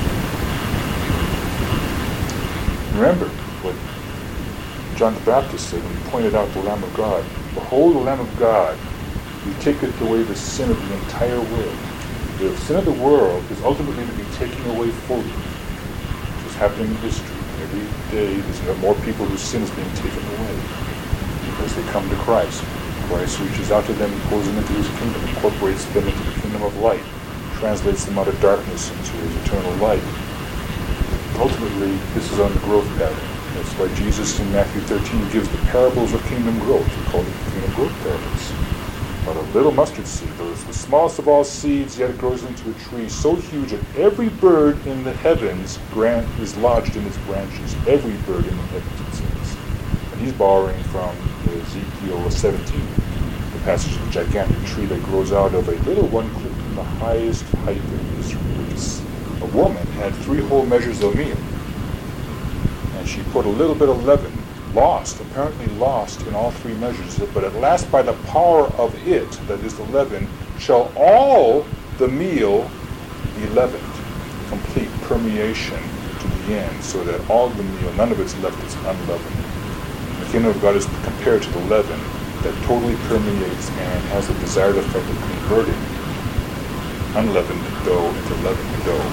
Remember what John the Baptist said when he pointed out the Lamb of God. Behold the Lamb of God, who taketh away the sin of the entire world. The sin of the world is ultimately to be taken away fully. It's happening in history. Every day there's more people whose sin is being taken away because they come to Christ. Christ reaches out to them and pulls them into his kingdom, incorporates them into the kingdom of light, translates them out of darkness into his eternal light. Ultimately, this is on the growth pattern. That's why Jesus in Matthew 13 gives the parables of kingdom growth. He called it the kingdom growth parables. But a little mustard seed, though it's the smallest of all seeds, yet it grows into a tree so huge that every bird in the heavens is lodged in its branches. Every bird in the heavens, it says. And he's borrowing from Ezekiel 17, the passage of the gigantic tree that grows out of a little one clipped from the highest height of Israel. A woman had 3 whole measures of meal, and she put a little bit of leaven, apparently lost in all 3 measures, but at last by the power of it, that is the leaven, shall all the meal be leavened, complete permeation to the end, so that all the meal, none of it's left is unleavened. The kingdom of God is compared to the leaven that totally permeates and has the desired effect of converting unleavened dough into leavened dough.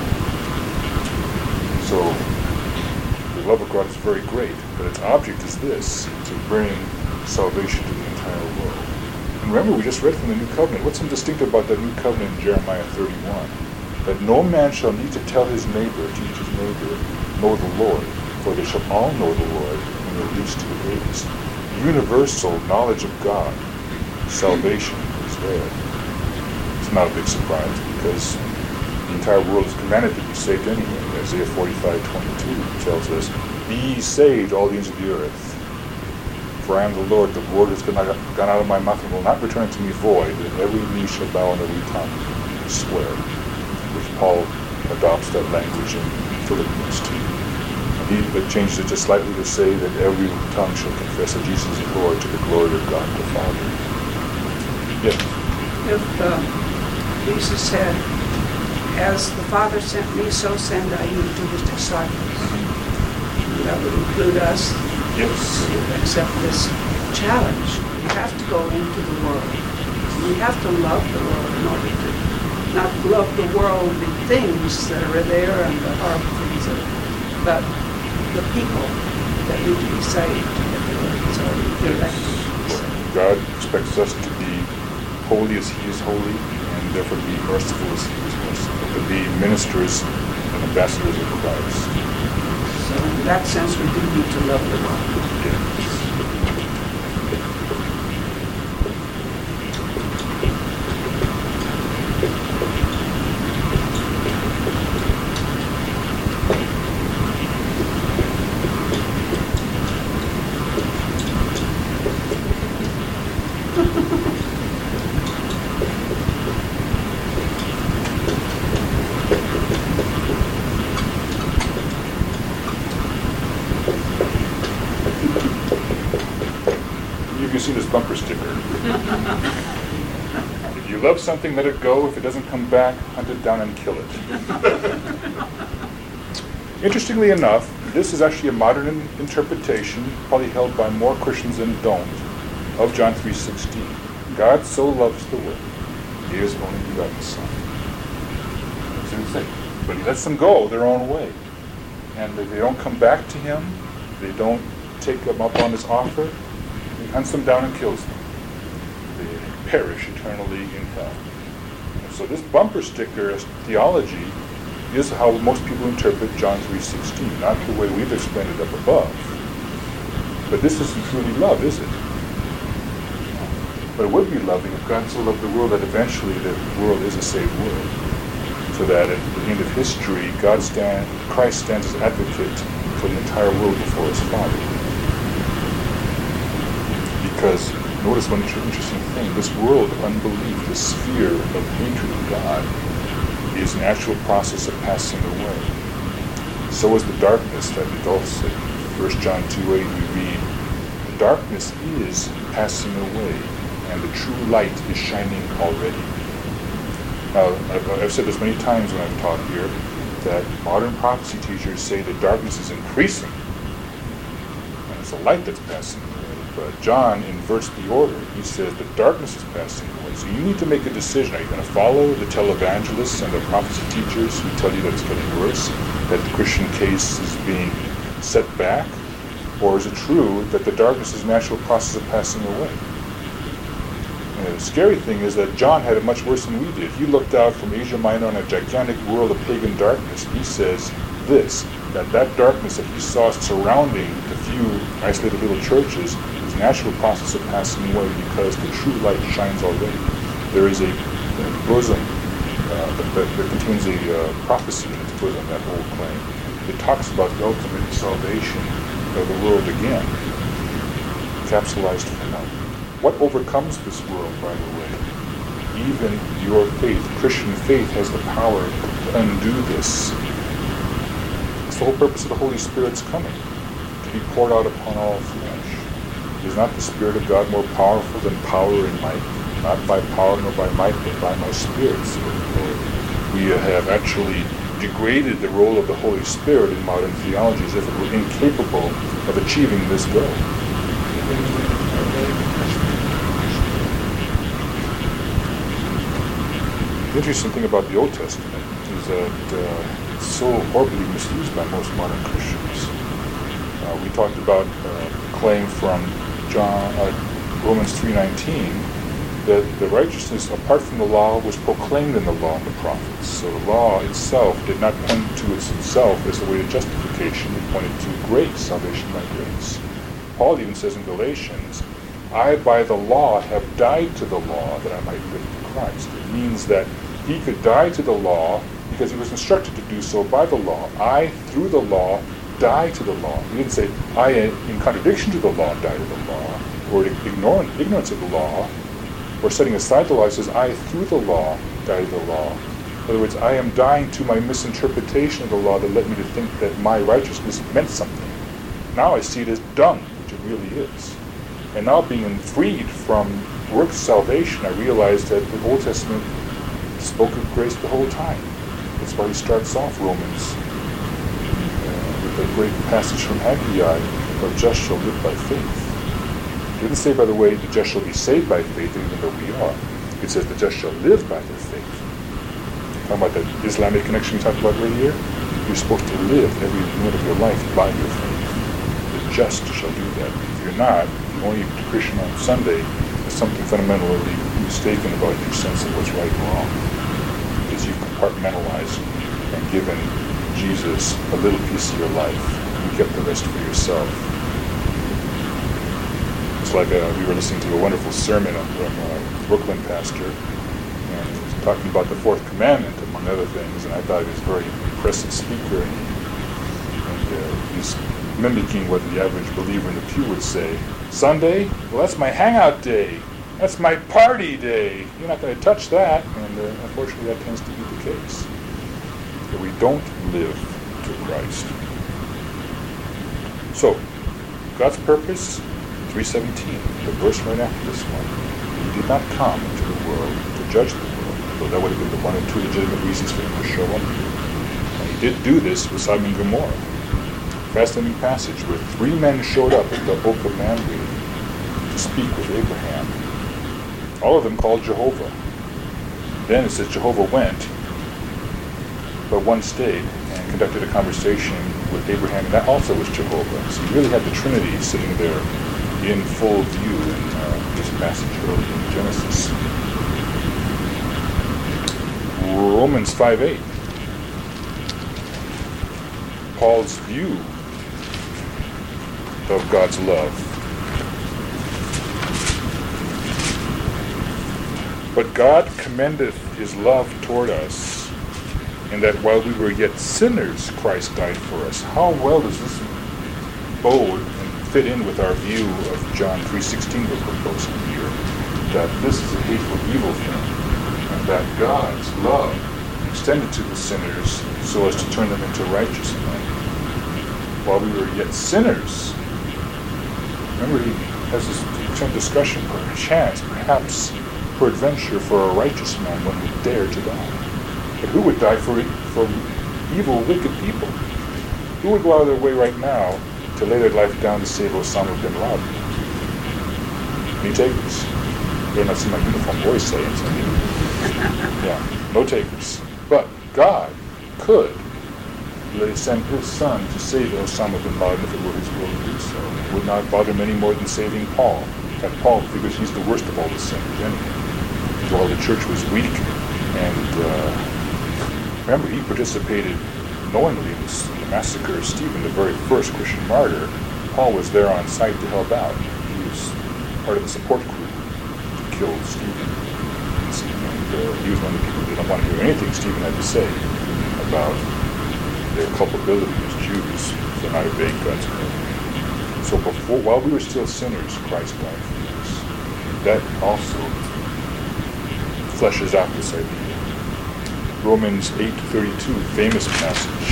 So the love of God is very great, but its object is this, to bring salvation to the entire world. And remember, we just read from the New Covenant. What's so distinctive about the New Covenant in Jeremiah 31? That no man shall need to tell his neighbor, teach his neighbor, know the Lord, for they shall all know the Lord when the least two days. Universal knowledge of God, salvation is there. It's not a big surprise because the entire world is commanded to be saved anyway. Isaiah 45:22 tells us, "Be ye saved, all the ends of the earth. For I am the Lord, the word has gone out of my mouth and will not return to me void, and every knee shall bow and every tongue swear." Which Paul adopts that language in Philippians 2. He changed it just slightly to say that every tongue shall confess that Jesus is Lord to the glory of God the Father. Yes. If Jesus said, as the Father sent me, so send I you to his disciples. That would include us. Yes. We accept this challenge. We have to go into the world. We have to love the world in order to not love the worldly things that are there and the horrible things that are, but the people that need to be saved. So God expects us to be holy as he is holy, and therefore be merciful as he is merciful, to be ministers and ambassadors of Christ. So in that sense, we do need to love the world. Yes. You see this bumper sticker. If you love something, let it go. If it doesn't come back, hunt it down and kill it. Interestingly enough, this is actually a modern interpretation, probably held by more Christians than don't, of John 3:16. God so loves the world, he gave his only begotten Son. That's what he said. But he lets them go their own way. And if they don't come back to him, they don't take him up on his offer, he hunts them down and kills them. They perish eternally in hell. And so this bumper sticker theology is how most people interpret John 3:16, not the way we've explained it up above. But this isn't truly love, is it? But it would be loving if God so loved the world that eventually the world is a saved world. So that at the end of history, Christ stands as advocate for the entire world before his Father. Because notice one interesting thing, this world of unbelief, this sphere of hatred of God, is an actual process of passing away. So is the darkness that engulfs it. 1 John 2:8 we read, the darkness is passing away, and the true light is shining already. Now, I've said this many times when I've taught here, that modern prophecy teachers say the darkness is increasing, and it's the light that's passing away. But John inverts the order. He says the darkness is passing away. So you need to make a decision. Are you going to follow the televangelists and the prophecy teachers who tell you that it's getting worse, that the Christian case is being set back? Or is it true that the darkness is a natural process of passing away? And the scary thing is that John had it much worse than we did. He looked out from Asia Minor on a gigantic world of pagan darkness. He says this, that darkness that he saw surrounding the few isolated little churches is a natural process of passing away because the true light shines already. There is a bosom that contains a prophecy in its bosom, that whole claim. It talks about the ultimate salvation of the world again, capsulized for now. What overcomes this world, by the way? Even your faith, Christian faith, has the power to undo this. It's the whole purpose of the Holy Spirit's coming, to be poured out upon all flesh. Is not the Spirit of God more powerful than power and might? Not by power nor by might, but by my Spirit. So we have actually degraded the role of the Holy Spirit in modern theology as if it were incapable of achieving this goal. The interesting thing about the Old Testament is that it's so horribly misused by most modern Christians. We talked about a claim from Romans 3:19 that the righteousness apart from the law was proclaimed in the law and the prophets. So the law itself did not point to itself as the way to justification. It pointed to grace, salvation by grace. Paul even says in Galatians, I by the law have died to the law that I might live to Christ. It means that he could die to the law because he was instructed to do so by the law. I, through the law, die to the law. He didn't say, I, in contradiction to the law, die to the law, or ignorance of the law, or setting aside the law. He says, I, through the law, die to the law. In other words, I am dying to my misinterpretation of the law that led me to think that my righteousness meant something. Now I see it as dung, which it really is. And now being freed from works salvation, I realize that the Old Testament spoke of grace the whole time. That's why he starts off Romans with a great passage from Haggai, "The just shall live by faith." It didn't say, by the way, the just shall be saved by faith, even though we are. It says the just shall live by their faith. Talking about that Islamic connection we talked about right here, you're supposed to live every minute of your life by your faith. The just shall do that. If you're not, only a Christian on Sunday, there's something fundamentally mistaken about your sense of what's right and wrong. Because you've compartmentalized and given Jesus a little piece of your life. You kept the rest for yourself. It's like we were listening to a wonderful sermon from a Brooklyn pastor, and he was talking about the fourth commandment, among other things, and I thought he was a very impressive speaker, and he's mimicking what the average believer in the pew would say. Sunday? Well, that's my hangout day. That's my party day. You're not going to touch that, and unfortunately that tends to be the case. That we don't live to Christ. So, God's purpose, 3:17, the verse right after this one. He did not come into the world to judge the world, though that would have been the one or two legitimate reasons for him to show up. And he did do this with Sodom and Gomorrah. Fascinating passage where 3 men showed up at the Oak of Mamre to speak with Abraham. All of them called Jehovah. Then it says Jehovah went, but one stayed and conducted a conversation with Abraham, and that also was Jehovah. So you really had the Trinity sitting there in full view in this passage early in Genesis. Romans 5:8. Paul's view of God's love. But God commendeth his love toward us, in that while we were yet sinners, Christ died for us. How well does this bode and fit in with our view of John 3:16 we're proposing here? That this is a hateful evil thing, and that God's love extended to the sinners so as to turn them into righteous men. While we were yet sinners, remember he has this discussion, perhaps, peradventure, for a righteous man one would dare to die. But who would die for evil, wicked people? Who would go out of their way right now to lay their life down to save Osama bin Laden? Any takers? They're not see my uniform boys saying something. Yeah, no takers. But God could send his son to save Osama bin Laden if it were his will to do so. It would not bother him any more than saving Paul. In fact, Paul figures he's the worst of all the sinners anyway. While the church was weak, and remember, he participated knowingly in the massacre of Stephen, the very first Christian martyr. Paul was there on site to help out. He was part of the support crew to kill Stephen. And he was one of the people who didn't want to hear anything Stephen had to say about their culpability as Jews for not obeying God's command. So while we were still sinners, Christ died for us. That also fleshes out this idea. Romans 8:32, famous passage.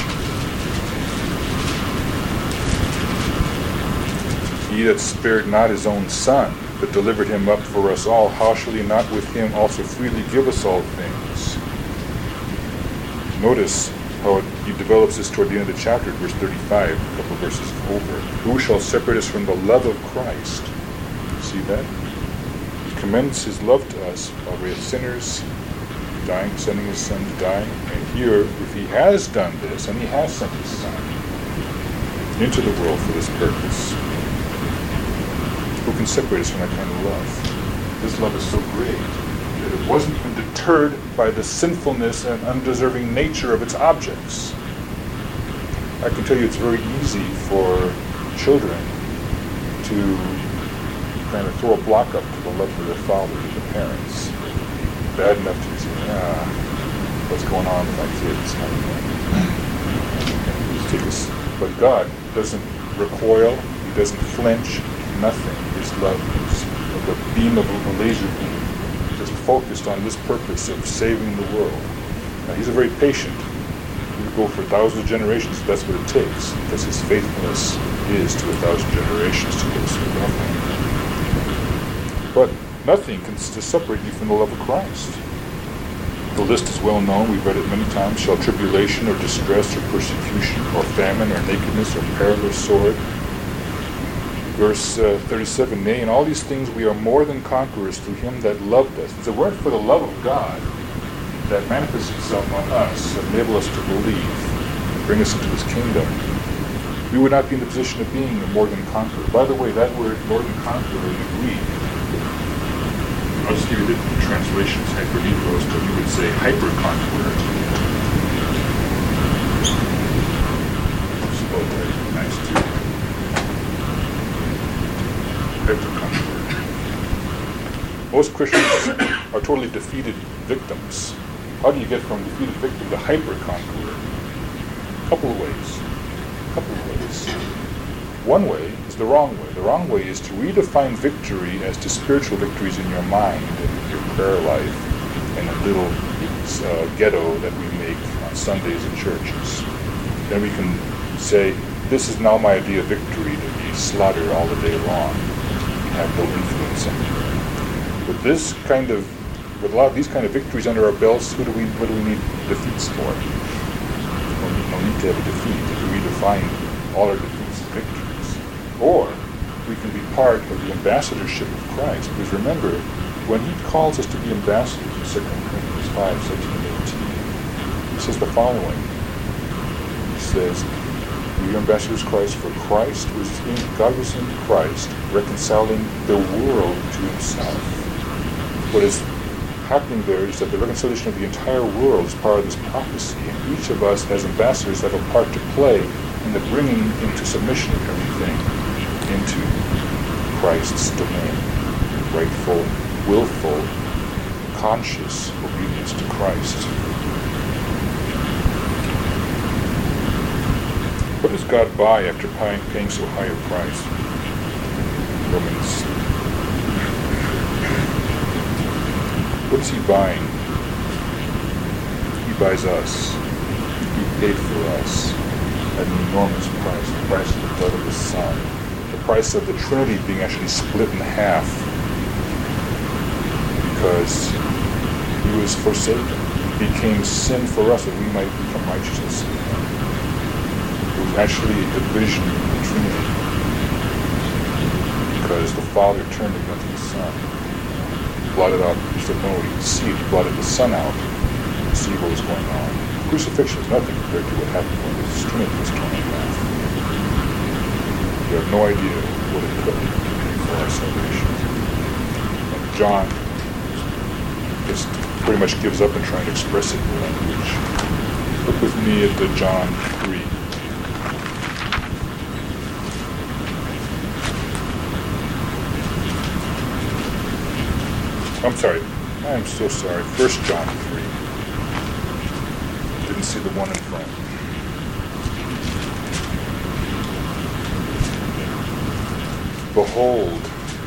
He that spared not his own son, but delivered him up for us all, how shall he not with him also freely give us all things? Notice how he develops this toward the end of the chapter, verse 35, a couple verses over. Who shall separate us from the love of Christ? See that? He commends his love to us while we are sinners, dying, sending his son to die. And here, if he has done this, and he has sent his son into the world for this purpose, who can separate us from that kind of love? This love is so great that it wasn't even deterred by the sinfulness and undeserving nature of its objects. I can tell you it's very easy for children to kind of throw a block up to the love of their father and the parents. Bad enough to say, what's going on with my kids? But God doesn't recoil, he doesn't flinch, nothing. His love is like a beam of a laser beam, just focused on this purpose of saving the world. Now, he's a very patient. He would go for thousands of generations if that's what it takes, because his faithfulness is to 1,000 generations to those who love him. But nothing can separate you from the love of Christ. The list is well known. We've read it many times. Shall tribulation or distress or persecution or famine or nakedness or peril or sword? Verse 37, nay, in all these things we are more than conquerors through him that loved us. It's a word for the love of God that manifests itself on us, enable us to believe, and bring us into his kingdom. We would not be in the position of being a more than conqueror. By the way, that word more than conqueror in the Greek, I'll just give you different translations, hypernephros, but you would say hyper-conqueror. Spelled right, nice too. Hyper-conqueror. Most Christians are totally defeated victims. How do you get from defeated victim to hyper-conqueror? Couple of ways. One way is the wrong way. The wrong way is to redefine victory as to spiritual victories in your mind and your prayer life and a little ghetto that we make on Sundays in churches. Then we can say, this is now my idea of victory, to be slaughtered all the day long and have no influence anywhere. With a lot of these kind of victories under our belts, what do we need defeats for? No need to have a defeat, to redefine all our defeats and victories. Or we can be part of the ambassadorship of Christ. Because remember, when he calls us to be ambassadors in 2 Corinthians 5, 17 and 18, he says the following. He says, we are ambassadors of Christ, for Christ was in, God was in Christ, reconciling the world to himself. What is happening there is that the reconciliation of the entire world is part of this prophecy, and each of us as ambassadors have a part to play in the bringing into submission of everything into Christ's domain, rightful, willful, conscious obedience to Christ. What does God buy after paying so high a price? Romans. What is he buying? He buys us. He paid for us at an enormous price, the price of the blood of his Son, the price of the Trinity being actually split in half because he was forsaken. He became sin for us that we might become righteousness in him. It was actually a division in the Trinity because the Father turned against the Son, blotted out, he said, no, he deceived, he blotted the Son out to see what was going on. Crucifixion is nothing compared to what happened when the Trinity was torn in half. You have no idea what it took for our salvation. And John just pretty much gives up and trying to express it in language. Look with me at the John 3. I'm sorry. I'm so sorry. 1 John 3. Didn't see the one in front. Behold,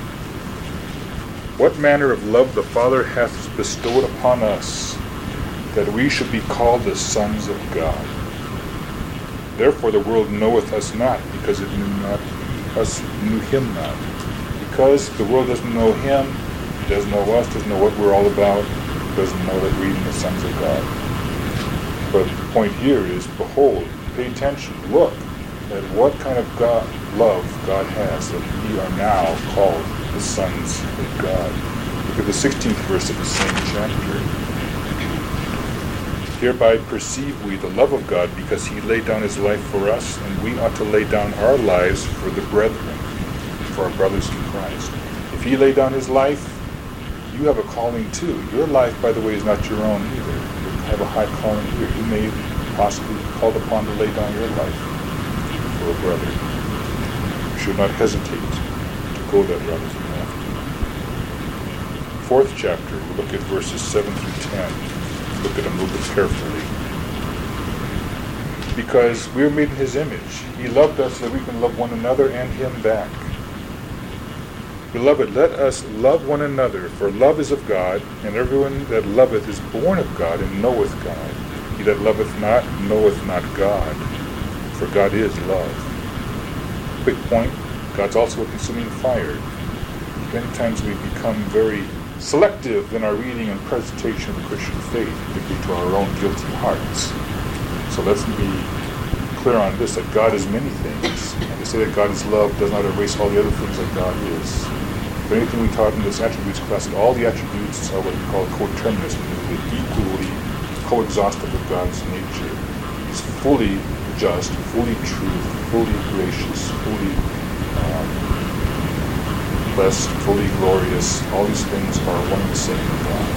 what manner of love the Father hath bestowed upon us, that we should be called the sons of God. Therefore the world knoweth us not, because it knew him not. Because the world doesn't know him, doesn't know us, doesn't know what we're all about, doesn't know that we're the sons of God. But the point here is, behold, pay attention, look at what kind of love God has, that we are now called the sons of God. Look at the 16th verse of the same chapter. Hereby perceive we the love of God, because he laid down his life for us, and we ought to lay down our lives for the brethren, for our brothers in Christ. If he laid down his life, you have a calling too. Your life, by the way, is not your own either. You have a high calling here. You may possibly be called upon to lay down your life for a brother. You should not hesitate to go that route if you have to. 4th chapter, we'll look at verses 7 through 10. Look at them a little bit carefully. Because we are made in his image. He loved us so that we can love one another and him back. Beloved, let us love one another, for love is of God, and everyone that loveth is born of God and knoweth God. He that loveth not knoweth not God, for God is love. Quick point, God's also a consuming fire. Many times we become very selective in our reading and presentation of the Christian faith, particularly to our own guilty hearts. So let's be clear on this, that God is many things. And to say that God is love does not erase all the other things that God is. If anything, we taught in this attributes class that all the attributes are what we call coterminous, meaning they're equally co-exhaustive with God's nature. He's fully just, fully true, fully gracious, fully blessed, fully glorious. All these things are one and the same in God.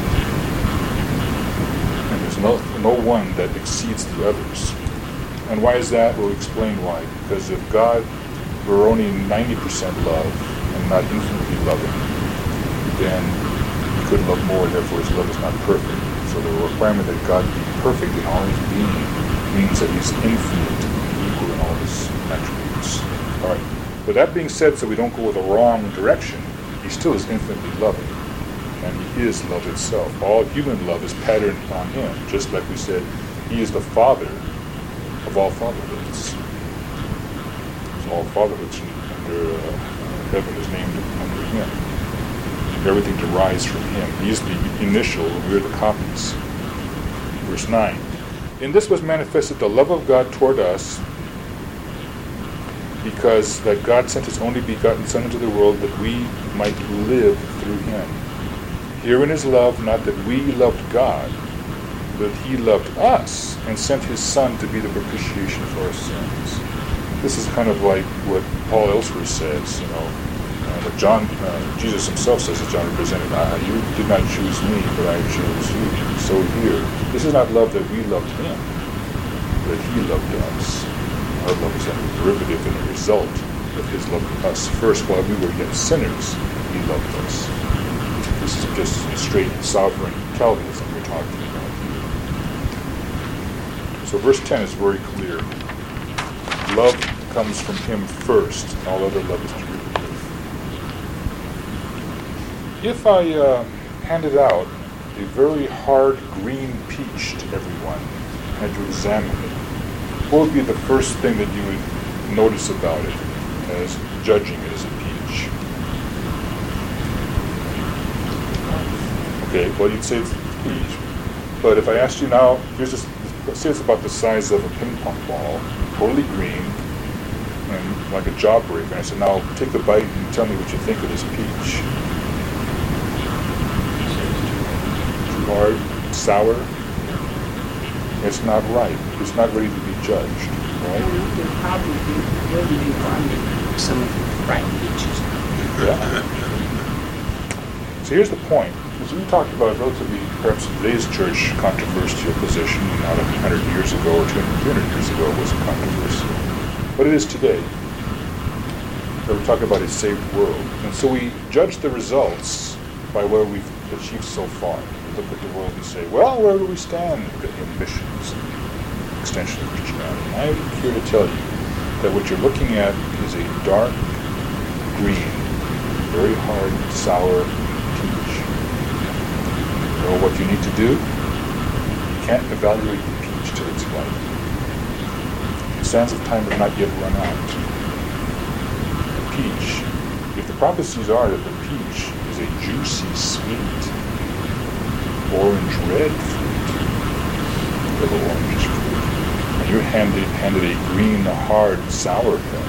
And there's no one that exceeds the others. And why is that? We'll explain why. Because if God were only 90% love and not infinitely loving, then he couldn't love more, therefore his love is not perfect. So the requirement that God be perfect in all his being means that he's infinite, equal in all his attributes. All right. But that being said, so we don't go the wrong direction, he still is infinitely loving. And he is love itself. All human love is patterned on him. Just like we said, he is the father of all fatherhoods. So all fatherhoods under heaven is named under him. Everything derives from him. He is the initial, we are the copies. Verse 9. In this was manifested the love of God toward us, because that God sent his only begotten Son into the world that we might live through him. Herein is love, not that we loved God, but he loved us and sent his Son to be the propitiation for our sins. This is kind of like what Paul elsewhere says, what Jesus himself says that John represented, you did not choose me, but I chose you. So here, this is not love that we loved him, but he loved us. Our love is a derivative and a result of his loving us. First, while we were yet sinners, he loved us. This is just straight sovereign Calvinism we're talking about here. So verse 10 is very clear. Love comes from him first, and all other love is derivative. If I handed out a very hard green peach to everyone, and had to examine it, what would be the first thing that you would notice about it as judging it as a peach? Okay, well, you'd say it's a peach. But if I asked you now, say it's about the size of a ping pong ball, totally green, and like a jawbreaker, and I said, now take the bite and tell me what you think of this peach. Too hard? Sour? It's not ripe. It's not ready to be judged, right? You could probably be finding some ripe peaches. Yeah. So here's the point. As we talked about relatively, perhaps in today's church, controversial position, not 100 years ago or 200 years ago it wasn't controversial. But it is today. That we're talking about a saved world. And so we judge the results by what we've achieved so far. We look at the world and say, well, where do we stand in missions and extension of Christianity? And I'm here to tell you that what you're looking at is a dark green, very hard, sour peach. You know what you need to do? You can't evaluate the peach till it's ripe. The sands of time have not yet run out. The peach, if the prophecies are that the peach is a juicy, sweet, orange-red fruit, little orange fruit, and you're handed a green, hard, sour thing,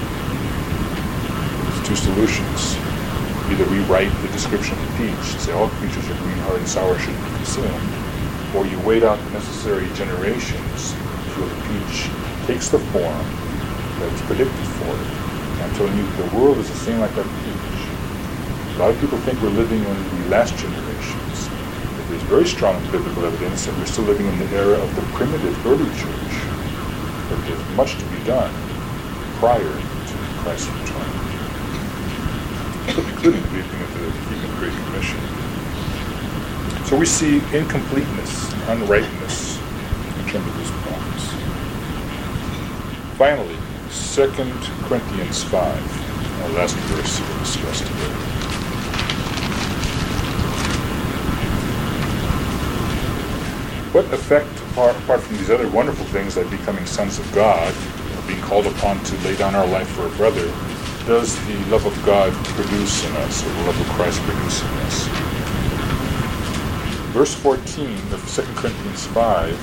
there's two solutions. Either rewrite the description of the peach, say all peaches are green, hard, and sour, shouldn't be consumed, or you wait out the necessary generations until the peach takes the form that's predicted for it. I'm telling you, the world is the same like that peach. A lot of people think we're living in the last generations. But there's very strong biblical evidence that we're still living in the era of the primitive early church. But there's much to be done prior to Christ's return, including the keeping of the Great Commission. So we see incompleteness, unrightness in terms of this promise. Finally, 2 Corinthians 5, our last verse we'll discuss today. What effect apart from these other wonderful things like becoming sons of God, or being called upon to lay down our life for a brother, does the love of God produce in us, or the love of Christ produce in us? Verse 14 of 2 Corinthians 5,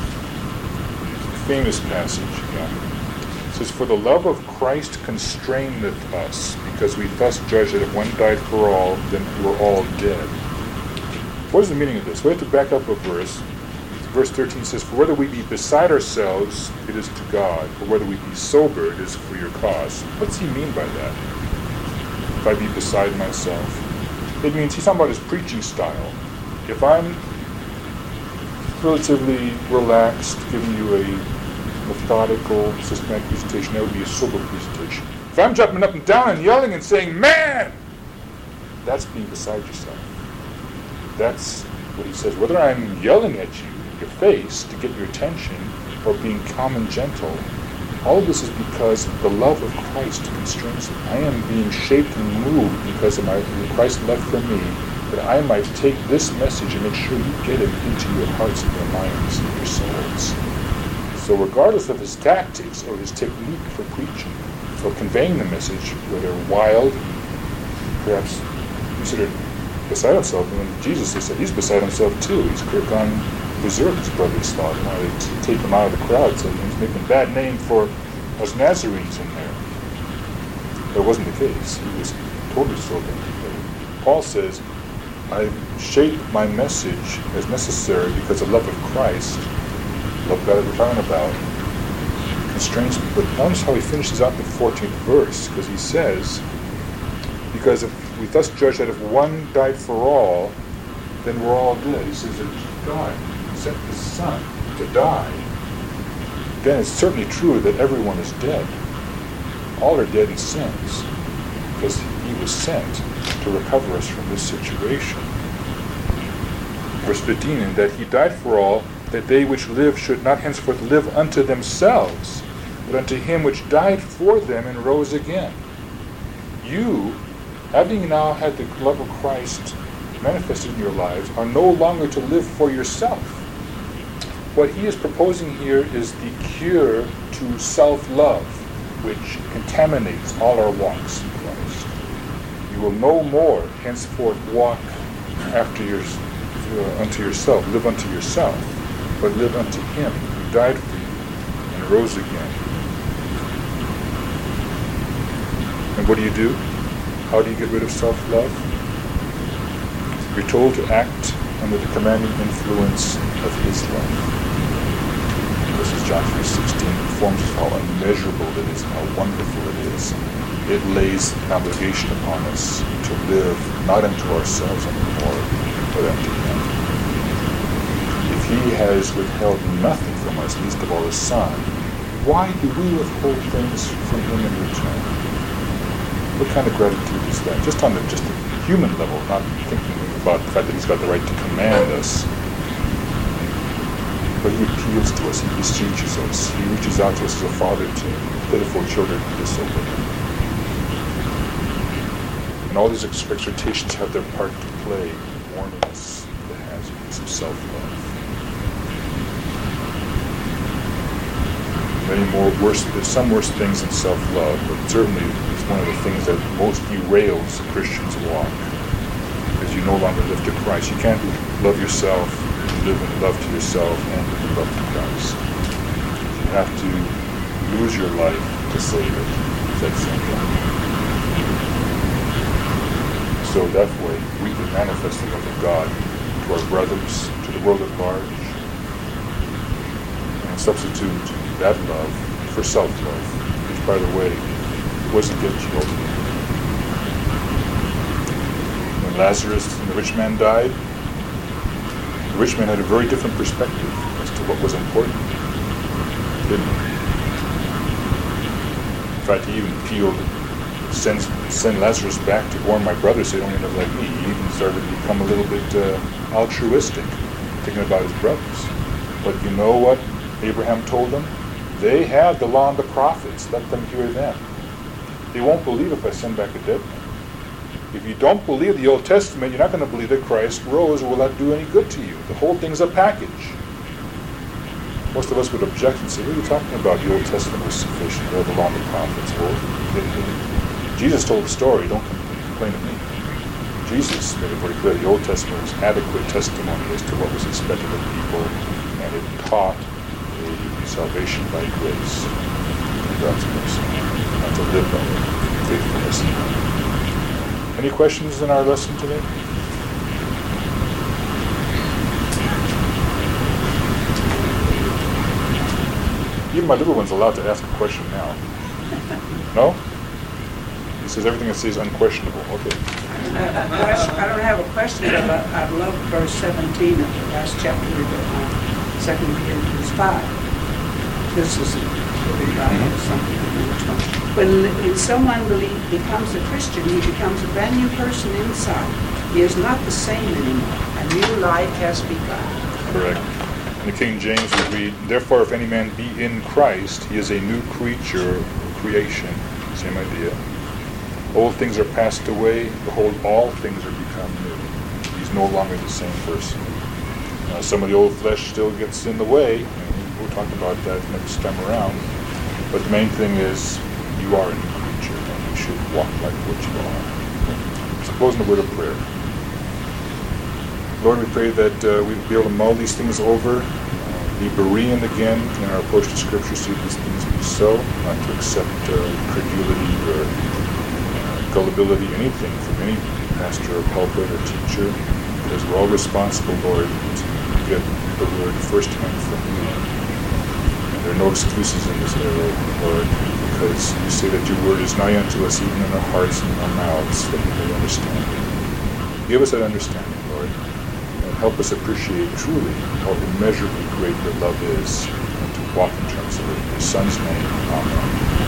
famous passage again, says, "For the love of Christ constraineth us, because we thus judge that if one died for all, then we're all dead." What is the meaning of this? We have to back up a verse. Verse 13 says, "For whether we be beside ourselves, it is to God. For whether we be sober, it is for your cause." What does he mean by that? If I be beside myself. It means he's talking about his preaching style. If I'm relatively relaxed, giving you a methodical, systematic presentation, that would be a sober presentation. If I'm jumping up and down and yelling and saying, "Man!" that's being beside yourself. That's what he says. Whether I'm yelling at you in your face to get your attention or being calm and gentle, all of this is because the love of Christ constrains me. I am being shaped and moved because of Christ's love for me, that I might take this message and make sure you get it into your hearts and your minds and your souls. So regardless of his tactics or his technique for preaching, for conveying the message, whether wild, perhaps considered beside himself, and when Jesus said he's beside himself too, he's gone berserk, his brothers thought, and wanted to take him out of the crowd, so he was making a bad name for us Nazarenes in there. That wasn't the case. He was totally sober. Paul says, I shape my message as necessary because the love of Christ, love God that we're talking about, constrains me. But notice how he finishes out the 14th verse, because he says, because if we thus judge that if one died for all, then we're all dead. He says that God sent his Son to die. Then it's certainly true that everyone is dead. All are dead in sins, because he was sent to recover us from this situation. Verse 15, and that he died for all, that they which live should not henceforth live unto themselves, but unto him which died for them and rose again. You, having now had the love of Christ manifested in your lives, are no longer to live for yourself. What he is proposing here is the cure to self-love, which contaminates all our walks in Christ. You will no more henceforth walk after unto yourself, live unto yourself, but live unto him who died for you and rose again. And what do? How do you get rid of self-love? You're told to act under the commanding influence of his love. This is John 3:16. Informs us how unmeasurable it is, how wonderful it is. It lays an obligation upon us to live not unto ourselves anymore, but unto him. If he has withheld nothing from us, least of all his Son, why do we withhold things from him in return? What kind of gratitude is that? Just on the human level, not thinking about the fact that he's got the right to command us. But he appeals to us, he beseeches us, he reaches out to us as a father to pitiful children who disobey him. And all these exhortations have their part to play in warning us of the hazards of self-love. There's some worse things than self-love, but certainly it's one of the things that most derails a Christian's walk, because you no longer live to Christ. You can't love yourself, live in love to yourself, and live in love to Christ. You have to lose your life to save it. It's that simple. So that way, we can manifest the love of God to our brothers, to the world at large, and substitute that love for self-love, which, by the way, wasn't get you ultimately. When Lazarus and the rich man died, the rich man had a very different perspective as to what was important, didn't he? In fact, he even appealed, send Lazarus back to warn my brothers so they don't end up like me. He even started to become a little bit altruistic, thinking about his brothers. But you know what Abraham told them? They have the law and the prophets. Let them hear them. They won't believe if I send back a dead man. If you don't believe the Old Testament, you're not going to believe that Christ rose or will not do any good to you. The whole thing's a package. Most of us would object and say, what are you talking about? The Old Testament was sufficient. We have the law and the prophets. Well, Jesus told the story. Don't complain to me. Jesus made it very clear the Old Testament was adequate testimony as to what was expected of people, and it taught a salvation by grace, God's mercy, not to live by it, faithfulness. Any questions in our lesson today? Even my little one's allowed to ask a question now. No? He says everything I say is unquestionable. Okay. I don't have a question, but I love verse 17 of the last chapter of 2 Corinthians 5. This is something. When someone becomes a Christian, he becomes a brand new person inside. He is not the same anymore. A new life has begun. Correct. In the King James we read, therefore if any man be in Christ, he is a new creature, creation. Same idea. Old things are passed away, behold, all things are become new. He's no longer the same person. Some of the old flesh still gets in the way, and we'll talk about that next time around. But the main thing is, you are a new creature, and you should walk like what you are. So close in a word of prayer. Lord, we pray that we'll be able to mull these things over, be Berean again in our approach to Scripture, see these things be so, not to accept credulity or gullibility, anything from any pastor or pulpit or teacher, because we're all responsible, Lord, to get the word firsthand from you. And there are no excuses in this area, Lord, because you say that your word is nigh unto us, even in our hearts and in our mouths, that we may understand it. Give us that understanding, Lord, and help us appreciate truly how immeasurably great your love is, and to walk in terms of it. In your Son's name, amen.